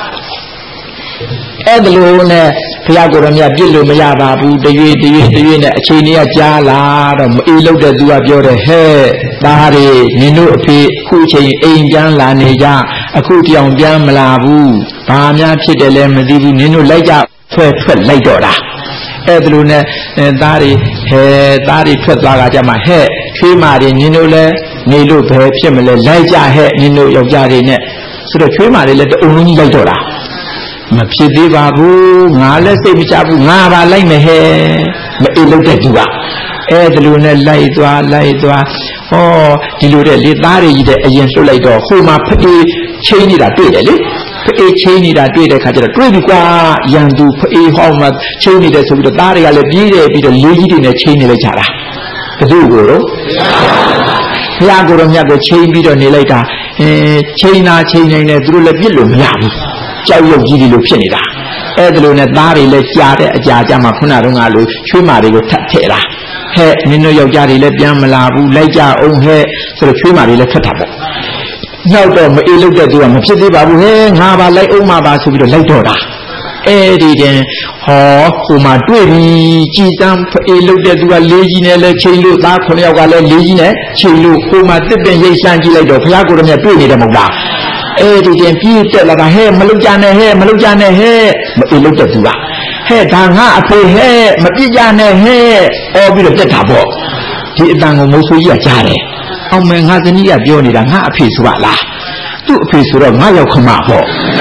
အဲ့ဒါလိုနဲ့ဘုရားကိုယ်တော်မြတ်ပြစ်လို့မရပါဘူးတရွေ့တရွေ့တရွေ့နဲ့အချိန်ကြီးကကြားလာတော့မအေးလို့တဲ့သူကပြောတယ်ဟဲ့သားတွေနင်တို့အဖေခုချိန်အိမ်ပြန်လာနေကြအခုတောင်ပြန်မလာဘူးဘာများဖြစ်တယ်လဲမသိဘူးနင်တို့လိုက်ကြထွက်ထွက်လိုက်တော့တာအဲ့ဒါလိုနဲ့သားတွေဟဲသားတွေထွက်သွားကြမှာဟဲ့ချွေးမာတွေနင်တို့လည်းနေလို့ဘယ်ဖြစ်မလဲလိုက်ကြဟဲ့နင်တို့ယောက်ျားတွေနဲ့ဆိုတော့ချွေးမာတွေလည်းတအုံလုံးကြီးလိုက်တော့တာမဖြစ်သေးပါဘူးငါလည်းစိတ်မချဘူးငါပါလိုက်မယ်ဟဲ့မအေးလို့တဲ့သူကအဲ့ဒါလိုနဲ့လိုက်သွားလိုက်သွားဟောဒီလိုတဲ့လေသားတွေကြီးတဲ့အရင်လှုပ်လိုက်တော့ဟိုမှာဖအေးချင်းနေတာတွေ့တယ်လေဖအေးချင်းနေတာတွေ့တဲ့ခါကျတော့တွေ့ပြီကွာရန်သူဖအေးဟောင်းမှာချင်းနေတယ်ဆိုပြီးတော့သားတွေကလည်းပြေးတယ်ပြီးတော့လေးကြီးတွေနဲ့ချင်းနေလိုက်ကြတာဘယ်သူကိုတော့ဘုရားကိုယ်တော်မြတ်ကိုချင်းပြီးတော့နေလိုက်တာအဲချင်းနာချင်းနေတယ်သူတို့လည်းပြစ်လို့မရဘူးကြောက်ရွံ့ကြီးတွေလိုဖြစ်နေတာအဲ့ဒါလိုနဲ့သားတွေလည်းကြားတဲ့အကြာကြမှာခုနတုန်းကလိုချွေးမာတွေကိုထပ်ထည့်တာဟဲ့မင်းတို့ယောက်ျားတွေလည်းပြန်မလာဘူးလိုက်ကြအောင်ဟဲ့ဆိုတော့ချွေးမာတွေလည်းထွက်တာပေါ့နောက်တော့မအေးလို့တဲ့သူကမဖြစ်သေးပါဘူးဟဲ့ငါပါလိုက်အောင်မှာပါဆိုပြီးတော့လိုက်တော့တာအဲ့ဒီတင်ဟောဟိုမှာတွေ့ပြီကြည်စမ်းအေးလို့တဲ့သူကလေးကြီးနဲ့လဲချိန်လို့သားခုနှစ်ယောက်ကလည်းလေးကြီးနဲ့ချိန်လို့ဟိုမှာတစ်ပင်ရိတ်စမ်းကြည့်လိုက်တော့ဘုရားကိုယ်တော်မြတ်တွေ့နေတယ်မဟုတ်လားအဲ့ဒီတင်ပြည့်တက်လာတာဟဲ့မလုကြနဲ့ဟဲ့မလုကြနဲ့ဟဲ့မအေးလို့တဲ့သူကဟဲ့ဒါငါအဖေဟဲ့မပြစ်ကြနဲ့ဟဲ့အော်ပြီးတော့တက်တာပေါ့ဒီအတန်ကိုမိုးဆိုးကြီးကကြားတယ်အောင်မယ်ငါသမီးကပြောနေတာငါအဖေဆိုပါလားသူ့အဖေဆိုတော့ငါရောက်ခမပေါ့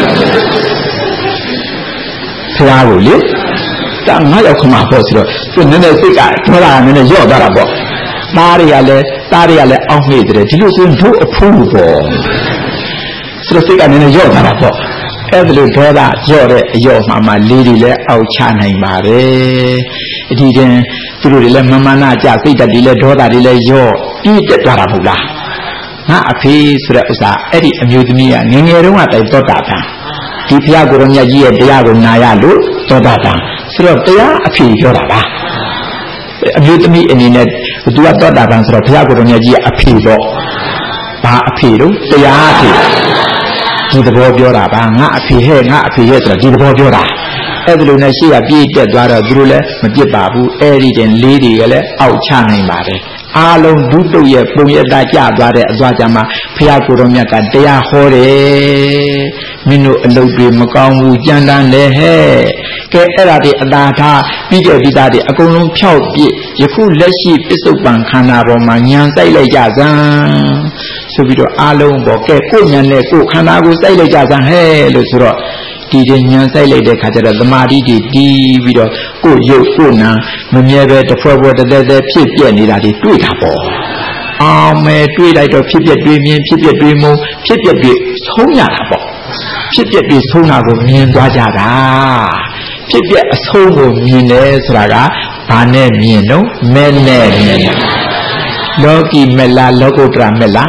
ဖျားကိုလေဒါငါရောက်ခမပေါ့ဆိုတော့သူနည်းနည်းစိတ်ကဒေါလာနည်းနည်းညော့သွားတာပေါ့သားတွေကလည်းသားတွေကလည်းအောင်းမေ့တယ်ဒီလိုဆိုရင်တို့အဖိုးပေါ့ဆိုတော့စိတ်ကနည်းနည်းညော့သွားတာပေါ့အဲ့ဒါလိုဒေါသကြော့တဲ့အယောမှမှလေးတွေလည်းအောက်ချနိုင်ပါတယ်အဒီတင်သူတို့တွေလည်းမမနာကြစိတ်ဓာတ်တွေလည်းဒေါသတွေလည်းရော့ပြီးတက်သွားတာမဟုတ်လားငါအဖေဆိုတဲ့ဥစ္စာအဲ့ဒီအမျိုးသမီးကငငယ်တုန်းကတိုင်တော့တာတန်ဒီဘုရားကိုယ်တော်မြတ်ကြီးရဲ့တရားကိုနာရလို့တော့တာတန်ဆိုတော့တရားအဖေပြောတာပါအမျိုးသမီးအနေနဲ့သူကတော့တာတန်ဆိုတော့ဘုရားကိုယ်တော်မြတ်ကြီးရဲ့အဖေတော့ဘာအဖေတော့တရားအဖေဒီသဘောပြောတာပါငါအဖေဟဲ့ငါအဖေရဲ့ဆိုတော့ဒီသဘောပြောတာအဲ့ဒါလိုနဲ့ရှေ့ကပြေးတက်သွားတော့သူတို့လည်းမပြစ်ပါဘူးအဲ့ဒီတင်လေးတွေကလည်းအောက်ချနိုင်ပါတယ်အားလုံးဒုတုရဲ့ပုံရတာကြသွားတဲ့အသွားကြမှာဘုရားကိုယ်တော်မြတ်ကတရားဟောတယ်မင်းတို့အလုပ်တွေမကောင်းဘူးကြမ်းတမ်းတယ်ဟဲ့ကဲအဲ့ဒါတွေအသာထားပြီးတဲ့ဒီသားတွေအကုန်လုံးဖြောက်ပြစ်ယခုလက်ရှိပစ္စုပန်ခန္ဓာပေါ်မှာညံစိုက်လိုက်ကြစမ်းဆိုပြီးတော့အားလုံးပေါ့ကဲကိုညံနဲ့ကိုခန္ဓာကိုစိုက်လိုက်ကြစမ်းဟဲ့လို့ဆိုတော့ဒီတင်ညံဆိုင်လိုက်တဲ့ခါကျတော့သမာဓိတွေတီးပြီးတော့ကိုယ်ရုပ်ကိုယ်နာမမြဲပဲတစ်ဖွဲ့ဖွဲ့တစ်သက်သက်ဖြစ်ပြက်နေတာတွေတွေ့တာပေါ့အောင်မဲတွေ့လိုက်တော့ဖြစ်ပြက်တွေ့မြင်ဖြစ်ပြက်တွေ့မုံဖြစ်ပြက်တွေ့ဆုံးရတာပေါ့ဖြစ်ပြက်တွေ့ဆုံးတာကိုမြင်သွားကြတာဖြစ်ပြက်အဆုံးကိုမြင်တယ်ဆိုတာကဘာနဲ့မြင်တော့မဲနဲ့မြင်လောကီမလားလောကုတ္တရာမလား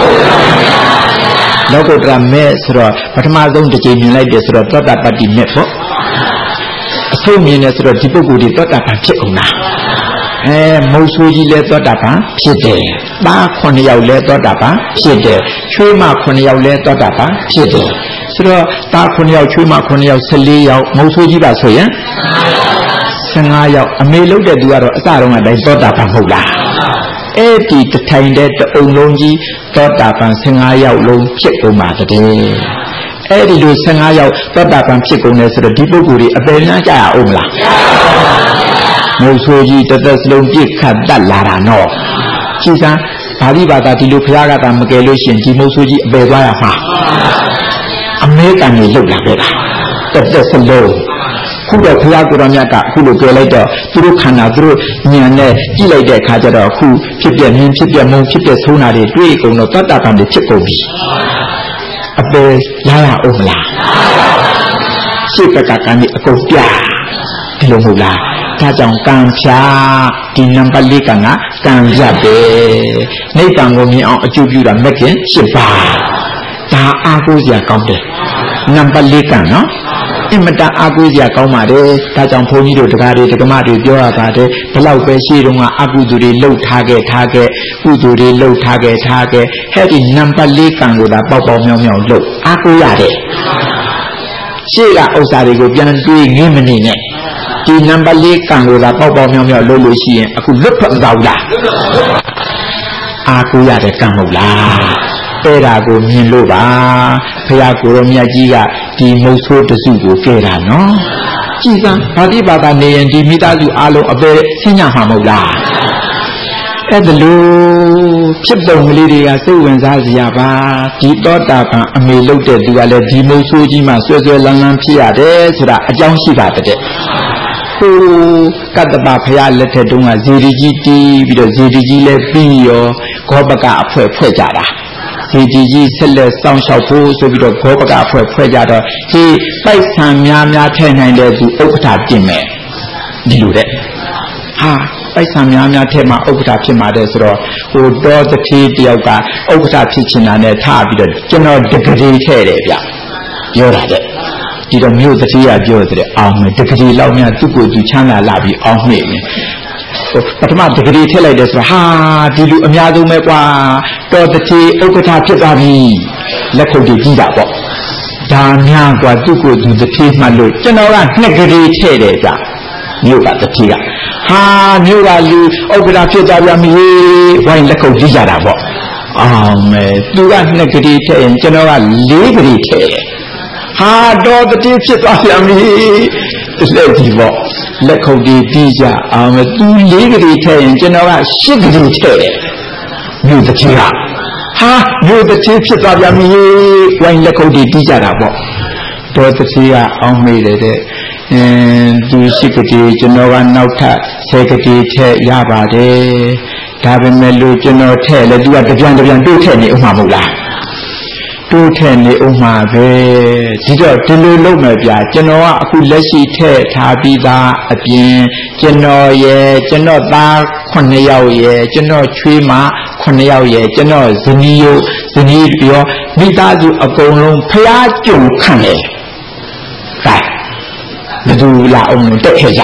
လောကုတ္တရာမဲ့ဆိုတော့ပထမဆုံးတစ်ချိန်မြင်လိုက်တယ်ဆိုတော့သောတာပတ္တိမဲ့ပေါ့အဆုံးမြင်တယ်ဆိုတော့ဒီပုဂ္ဂိုလ်ဒီသောတာပန်ဖြစ်အောင်လားအဲမုတ်ဆိုးကြီးလည်းသောတာပန်ဖြစ်တယ်။သားခုနှစ်ယောက်လည်းသောတာပန်ဖြစ်တယ်။ချွေးမခုနှစ်ယောက်လည်းသောတာပန်ဖြစ်တယ်။ဆိုတော့သားခုနှစ်ယောက်ချွေးမခုနှစ်ယောက်ဆယ်လေးယောက်မုတ်ဆိုးကြီးပါဆိုရင်ဆယ်ငါးယောက်အမေလုပ်တဲ့သူကတော့အစတုန်းကတိုင်းသောတာပန်မဟုတ်လားအဲ့ဒီတထိုင်တဲ့တအုံလုံးကြီးသောတာပန်ဆယ်ငါးယောက်လုံးဖြစ်ကုန်ပါတဲ့အဲ့ဒီလိုဆယ်ငါးယောက်သောတာပန်ဖြစ်ကုန်တယ်ဆိုတော့ဒီပုဂ္ဂိုလ်တွေအပယ်များကြရအောင်မလားမဟုတ်ဆိုကြီးတသက်စလုံးပြစ်ခတ်တတ်လာတာနော်ကြည်စမ်းဘာဒီဘာသာဒီလိုဘုရားကတာမကယ်လို့ရှင်ဒီမဟုတ်ဆိုကြီးအပယ်သွားရမှာအမေကန်ကြီးလှုပ်လာခဲ့တာတသက်စလုံးခုတော့ဘုရားကိုယ်တော်မြတ်ကအခုလိုပြောလိုက်တော့သူတို့ခန္ဓာသူတို့ဉာဏ်နဲ့ကြည့်လိုက်တဲ့အခါကျတော့အခုဖြစ်ပြမြင်ဖြစ်ပြမုံဖြစ်ပြဆုံးတာတွေတွေ့ကုန်တော့တတ္တပံတွေဖြစ်ကုန်ပြီအပယ်ရရအောင်မလားစိတ်ကကကံဒီအကုန်ပြဒီလိုမဟုတ်လားဒါကြောင့်ကံဖြာဒီနံပါတ်လေးကငါကံပြတယ်နိဗ္ဗာန်ကိုမြင်အောင်အကျိုးပြုတာမက်ကင်ရှစ်ပါးဒါအားကိုးစရာကောင်းတယ်နံပါတ်လေးကနော်အင်မတန်အားကိုးစရာကောင်းပါတယ်ဒါကြောင့်ဘုန်းကြီးတို့တရားတွေဓမ္မတွေပြောရပါတယ်ဘလောက်ပဲရှိတုန်းကအကုသိုလ်တွေလှုပ်ထားခဲ့ထားခဲ့ကုသိုလ်တွေလှုပ်ထားခဲ့ထားခဲ့ဟဲ့ဒီနံပါတ်လေးကံကိုသာပေါက်ပေါက်မြောက်မြောက်လှုပ်အားကိုးရတယ်ရှေ့ကဥစ္စာတွေကိုပြန်တွေးငင်းမနေနဲ့ဒီနံပါတ်လေးကံကိုသာပေါက်ပေါက်မြောက်မြောက်လှုပ်လို့ရှိရင်အခုလွတ်ဖက်မသွားဘူးလားအားကိုးရတဲ့ကံမဟုတ်လားအဲ့ဒါကိုမြင်လို့ပါဘုရားကိုယ်တော်မြတ်ကြီးကဒီမုတ်ဆိုးတစုကိုကဲတာနော်ကြည်စမ်းဗာတိဘာသာနေရင်ဒီမိသားစုအားလုံးအပေဆင်းညမှာမဟုတ်လားအဲ့ဒါလို့ဖြစ်ပုံကလေးတွေကစိတ်ဝင်စားစရာပါဒီတောတာပံအမေလုပ်တဲ့သူကလည်းဒီမုတ်ဆိုးကြီးမှဆွဲဆွဲလန်းလန်းဖြစ်ရတယ်ဆိုတာအကြောင်းရှိပါတဲ့ဟိုကတ္တပဖရာလက်ထက်တုန်းကဇေဒီကြီးတီးပြီးတော့ဇေဒီကြီးလည်းပြီးရောဂောပကအဖွဲဖွဲ့ကြတာဇေဒီကြီးဆက်လက်စောင့်ရှောက်ဖို့ဆိုပြီးတော့ဂောပကအဖွဲဖွဲ့ကြတော့ဒီပိုက်ဆံများများထည့်နိုင်တဲ့သူဥက္ကဋ္ဌပြင်မယ်ဒီလိုတဲ့ဟာပိုက်ဆံများများထဲမှာဥက္ကဋ္ဌဖြစ်မှာတဲ့ဆိုတော့ဟိုတော်တတိတယောက်ကဥက္ကဋ္ဌဖြစ်ချင်တာနဲ့ထားပြီးတော့ကျွန်တော်တကတိထဲတယ်ဗျပြောတာတဲ့ဒီတော့မြို့တတိယပြောတဲ့အောင်မယ်တကတိလောက်များသူ့ကိုယ်သူချမ်းသာလာပြီးအောင်မေ့မယ်ပထမတကတိထည့်လိုက်တယ်ဆိုတော့ဟာဒီလူအများဆုံးပဲကွာတော်တတိဥက္ကဋ္ဌဖြစ်သွားပြီလက်ခုပ်တွေကြီးတာပေါ့ဒါများကွာသူ့ကိုယ်သူတတိမှလို့ကျွန်တော်ကနှစ်ကတိထည့်တယ်ဗျမြို့ကတတိကဟာမြို့ကလူဥက္ကဋ္ဌဖြစ်သွားပြန်ပြီဝိုင်းလက်ခုပ်ကြီးကြတာပေါ့အောင်မယ်သူကနှစ်ကတိထည့်ရင်ကျွန်တော်ကလေးကတိထည့်တယ်ဟာတော်တတိဖြစ်သွားပြန်ပြီလက်ကြီးပေါ့လက်ခုပ်ကြီးပြီးကြအောင်မယ်သူလေးကလေးထည့်ရင်ကျွန်တော်ကရှစ်ကလေးထည့်တယ်မြို့တတိကဟာမြို့တတိဖြစ်သွားပြန်ပြီဝိုင်းလက်ခုပ်ကြီးပြီးကြတာပေါ့တော်တတိကအောင်မေးတယ်တဲ့အင်းသူရှစ်ကလေးကျွန်တော်ကနောက်ထပ်ဆယ်ကလေးထည့်ရပါတယ်ဒါပေမဲ့လို့ကျွန်တော်ထည့်လဲသူကတပြန်တပြန်တို့ထည့်နေဥမှာမဟုတ်လားတိုးထည့်နေဥမှာပဲဒီတော့ဒီလိုလုပ်မယ်ဗျာကျွန်တော်ကအခုလက်ရှိထည့်ထားပြီးသားအပြင်ကျွန်တော်ရဲ့ကျွန်တော်သားခုနှစ်ယောက်ရဲ့ကျွန်တော်ချွေးမခုနှစ်ယောက်ရဲ့ကျွန်တော်ဇနီးရောဇနီးပြောမိသားစုအကုန်လုံးဖျားကြုံခံတယ်ကဲဘယ်သူလာအောင်တက်ခဲ့ကြ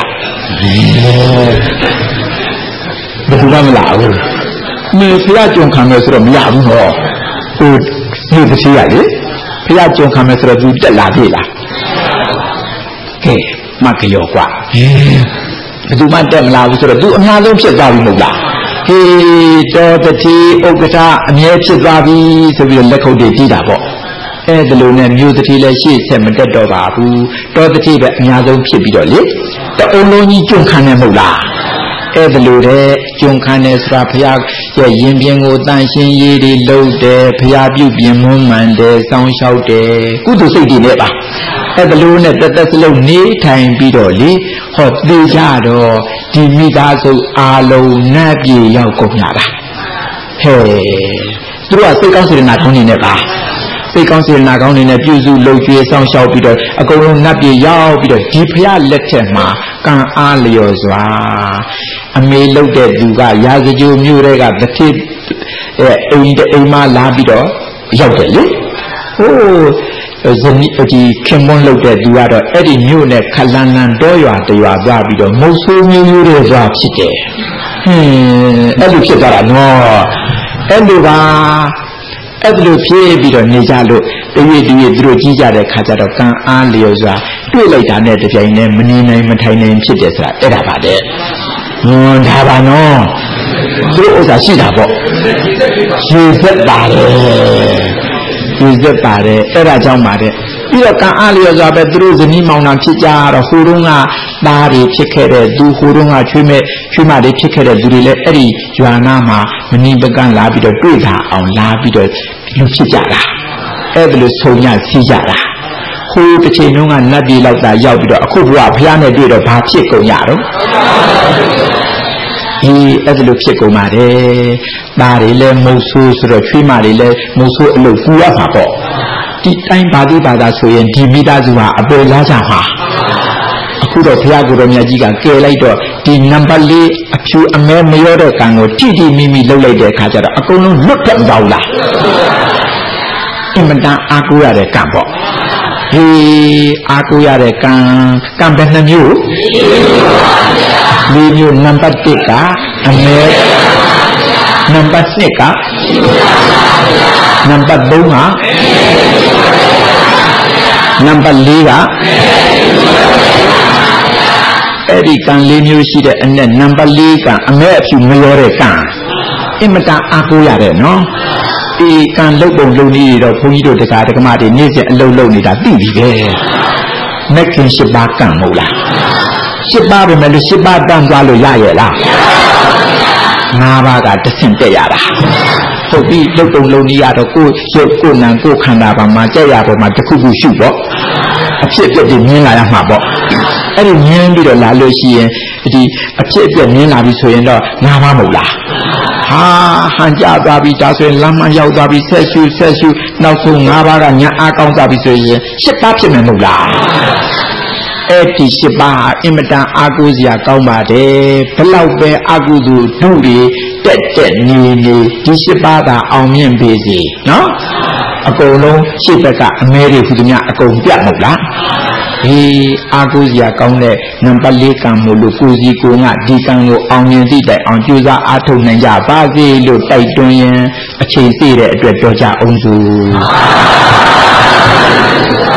ဘယ်သူမှမလာဘူးမြေဖျားကြုံခံမယ်ဆိုတော့မရဘူးတော့ဟိုဒီတရှိရလေဖျားကြုံခံမယ်ဆိုတော့သူတက်လာပြီလားကဲမကရောကွာဘယ်သူမှတက်မလာဘူးဆိုတော့သူအများဆုံးဖြစ်သွားပြီမဟုတ်လားဟေးတော်တတိဥက္ကဋ္ဌအမြဲဖြစ်သွားပြီဆိုပြီးတော့လက်ခုပ်တွေတီးတာပေါ့အဲ့ဒါလိုနဲ့မြို့တတိလည်းရှေ့ဆက်မတက်တော့ပါဘူးတော်တတိပဲအများဆုံးဖြစ်ပြီးတော့လေတအုံလုံးကြီးကြုံခံနေမဟုတ်လားအဲ့ဒါလိုတဲ့ကြုံခံနေဆိုတာဘုရားရဲ့ရင်ပြင်ကိုတန်ရှင်းရေးတွေလုပ်တယ်ဘုရားပြုပြင်မွမ်းမံတယ်စောင်းလျှောက်တယ်ကုသိုလ်စိတ်တွေနဲ့ပါအဲ့ဒါလိုနဲ့တသက်စလုံးနေထိုင်ပြီးတော့လေဟောသိကြတော့ဒီမိသားစုအားလုံးနတ်ပြည်ရောက်ကုန်ကြတာဟဲ့သူတို့ကစိတ်ကောင်းစေတနာကောင်းနေနဲ့ပါစိတ်ကောင်းစေတနာကောင်းနေနဲ့ပြုစုလုပ်ကြွေးဆောင်ရှောက်ပြီးတော့အကုန်လုံးနတ်ပြည်ရောက်ပြီးတော့ဒီဖရာလက်ထက်မှာကံအားလျော်စွာအမေလုပ်တဲ့သူကရာဇဂိုမြို့တွေကတတိအဲအိမ်အိမ်မှာလာပြီးတော့ရောက်တယ်လေဟိုးဇနီးဒီခင်မွန်းလုပ်တဲ့သူကတော့အဲ့ဒီမြို့နဲ့ခလန်လန်တောရွာတရွာသွားပြီးတော့မုတ်ဆိုးမျိုးမျိုးတွေသွားဖြစ်တယ်ဟင်းအဲ့လိုဖြစ်သွားတာနော်အဲ့လိုပါအဲ့လိုဖြစ်ပြီးတော့နေကြလို့တရွေ့တရွေ့သူတို့ကြီးကြတဲ့ခါကျတော့ကံအားလျော်စွာတွေ့လိုက်တာနဲ့တပြိုင်တည်းမနေနိုင်မထိုင်နိုင်ဖြစ်တယ်ဆိုတာအဲ့ဒါပါတဲ့ဟွန်းဒါပါနော်သူဥစ္စာရှိတာပေါ့ရှိသက်ပါတယ်ရှိသက်ပါတယ်အဲ့ဒါကြောင့်ပါတဲ့ပြီးတော့ကံအားလျော်စွာပဲသူတို့ဇနီးမောင်နှံဖြစ်ကြတော့ဟိုတုန်းကသားတွေဖြစ်ခဲ့တဲ့သူဟိုတုန်းကချွေးမဲ့ချွေးမတွေဖြစ်ခဲ့တဲ့သူတွေလည်းအဲ့ဒီရွာနာမှာမနီပကန်းလာပြီးတော့တွေ့တာအောင်လာပြီးတော့လူဖြစ်ကြတာအဲ့ဒါလို့ဆုံရစီးကြတာဟိုတစ်ချိန်လုံးကနတ်ပြည်လောက်သာရောက်ပြီးတော့အခုဘုရားဖះနဲ့တွေ့တော့ဘာဖြစ်ကုန်ရတော့ဒီအဲ့ဒါလို့ဖြစ်ကုန်ပါတယ်သားတွေလည်းမုတ်ဆိုးဆိုတော့ချွေးမတွေလည်းမုတ်ဆိုးအလုပ်ကူရမှာပေါ့ဒီတိုင်းဘာတိဘာသာဆိုရင်ဒီမိသားစုဟာအပေါ်လာကြမှာအခုတော့ဘုရားကိုယ်တော်မြတ်ကြီးကကယ်လိုက်တော့ဒီနံပါတ်လေးအဖြူအမဲမရောတဲ့ကံကိုတိတိမိမိလှုပ်လိုက်တဲ့အခါကျတော့အကုန်လုံးလွတ်ထွက်သွားလားအင်မတန်အားကိုးရတဲ့ကံပေါ့ဟေးအားကိုးရတဲ့ကံကံဘယ်နှမျိုးလေးမျိုးနံပါတ်တစ်ကအမဲနံပါတ်နှစ်ကနံပါတ်သုံးကနံပါတ်လေးကအဲ့ဒီကံလေးမျိုးရှိတဲ့အနဲ့နံပါတ်လေးကအမဲအဖြူမရောတဲ့ကံအင်မတန်အားကိုးရတယ်နော်ဒီကံလုတ်ပုံလုံနေတော့ဘုန်းကြီးတို့တရားဓမ္မတွေနေ့စဉ်အလုံးလုံးနေတာသိပြီပဲမက်ခင်ရှိပါကံမို့လားရှိပါပဲမဲ့လို့ရှိပါတန်းသွားလို့ရရဲ့လားငါးပါးကတဆင့်တက်ရတာဟုတ်ပြီလုတ်တုံလုံးကြီးရတော့ကိုယ်ရုပ်ကိုယ်နာကိုယ်ခန္ဓာပါမှာကြက်ရပေါ်မှာတစ်ခုခုရှုပေါ့အဖြစ်အပျက်တွေမြင်လာရမှာပေါ့အဲ့ဒီမြင်ပြီးတော့လာလို့ရှိရင်ဒီအဖြစ်အပျက်မြင်လာပြီဆိုရင်တော့ငါးပါးမဟုတ်လားဟာဟန်ကြသွားပြီဒါဆိုရင်လမ်းမရောက်သွားပြီဆက်ရှုဆက်ရှုနောက်ဆုံးငါးပါးကညာအားကောင်းသွားပြီဆိုရင်ရှစ်ပါးဖြစ်မယ်မဟုတ်လားအဲ့ဒီရှစ်ပါးအင်မတန်အားကိုးစရာကောင်းပါတယ်ဘလောက်ပဲအကုသိုလ်ဒုတွေတက်တက်နေနေဒီရှစ်ပါးသာအောင်မြင်ပေစေနော်အကုန်လုံးရှစ်ဘက်ကအမဲတွေဟူသည်များအကုန်ပြတ်မဟုတ်လားဟေးအားကိုးစရာကောင်းတဲ့နံပါတ်လေးကံမို့လို့ကိုစီကိုငါဒီကံကိုအောင်မြင်သည့်တိုင်အောင်ကြိုးစားအားထုတ်နိုင်ကြပါစေလို့တိုက်တွန်းရင်အချိန်ပြည့်တဲ့အတွက်တော်ကြအောင်စို့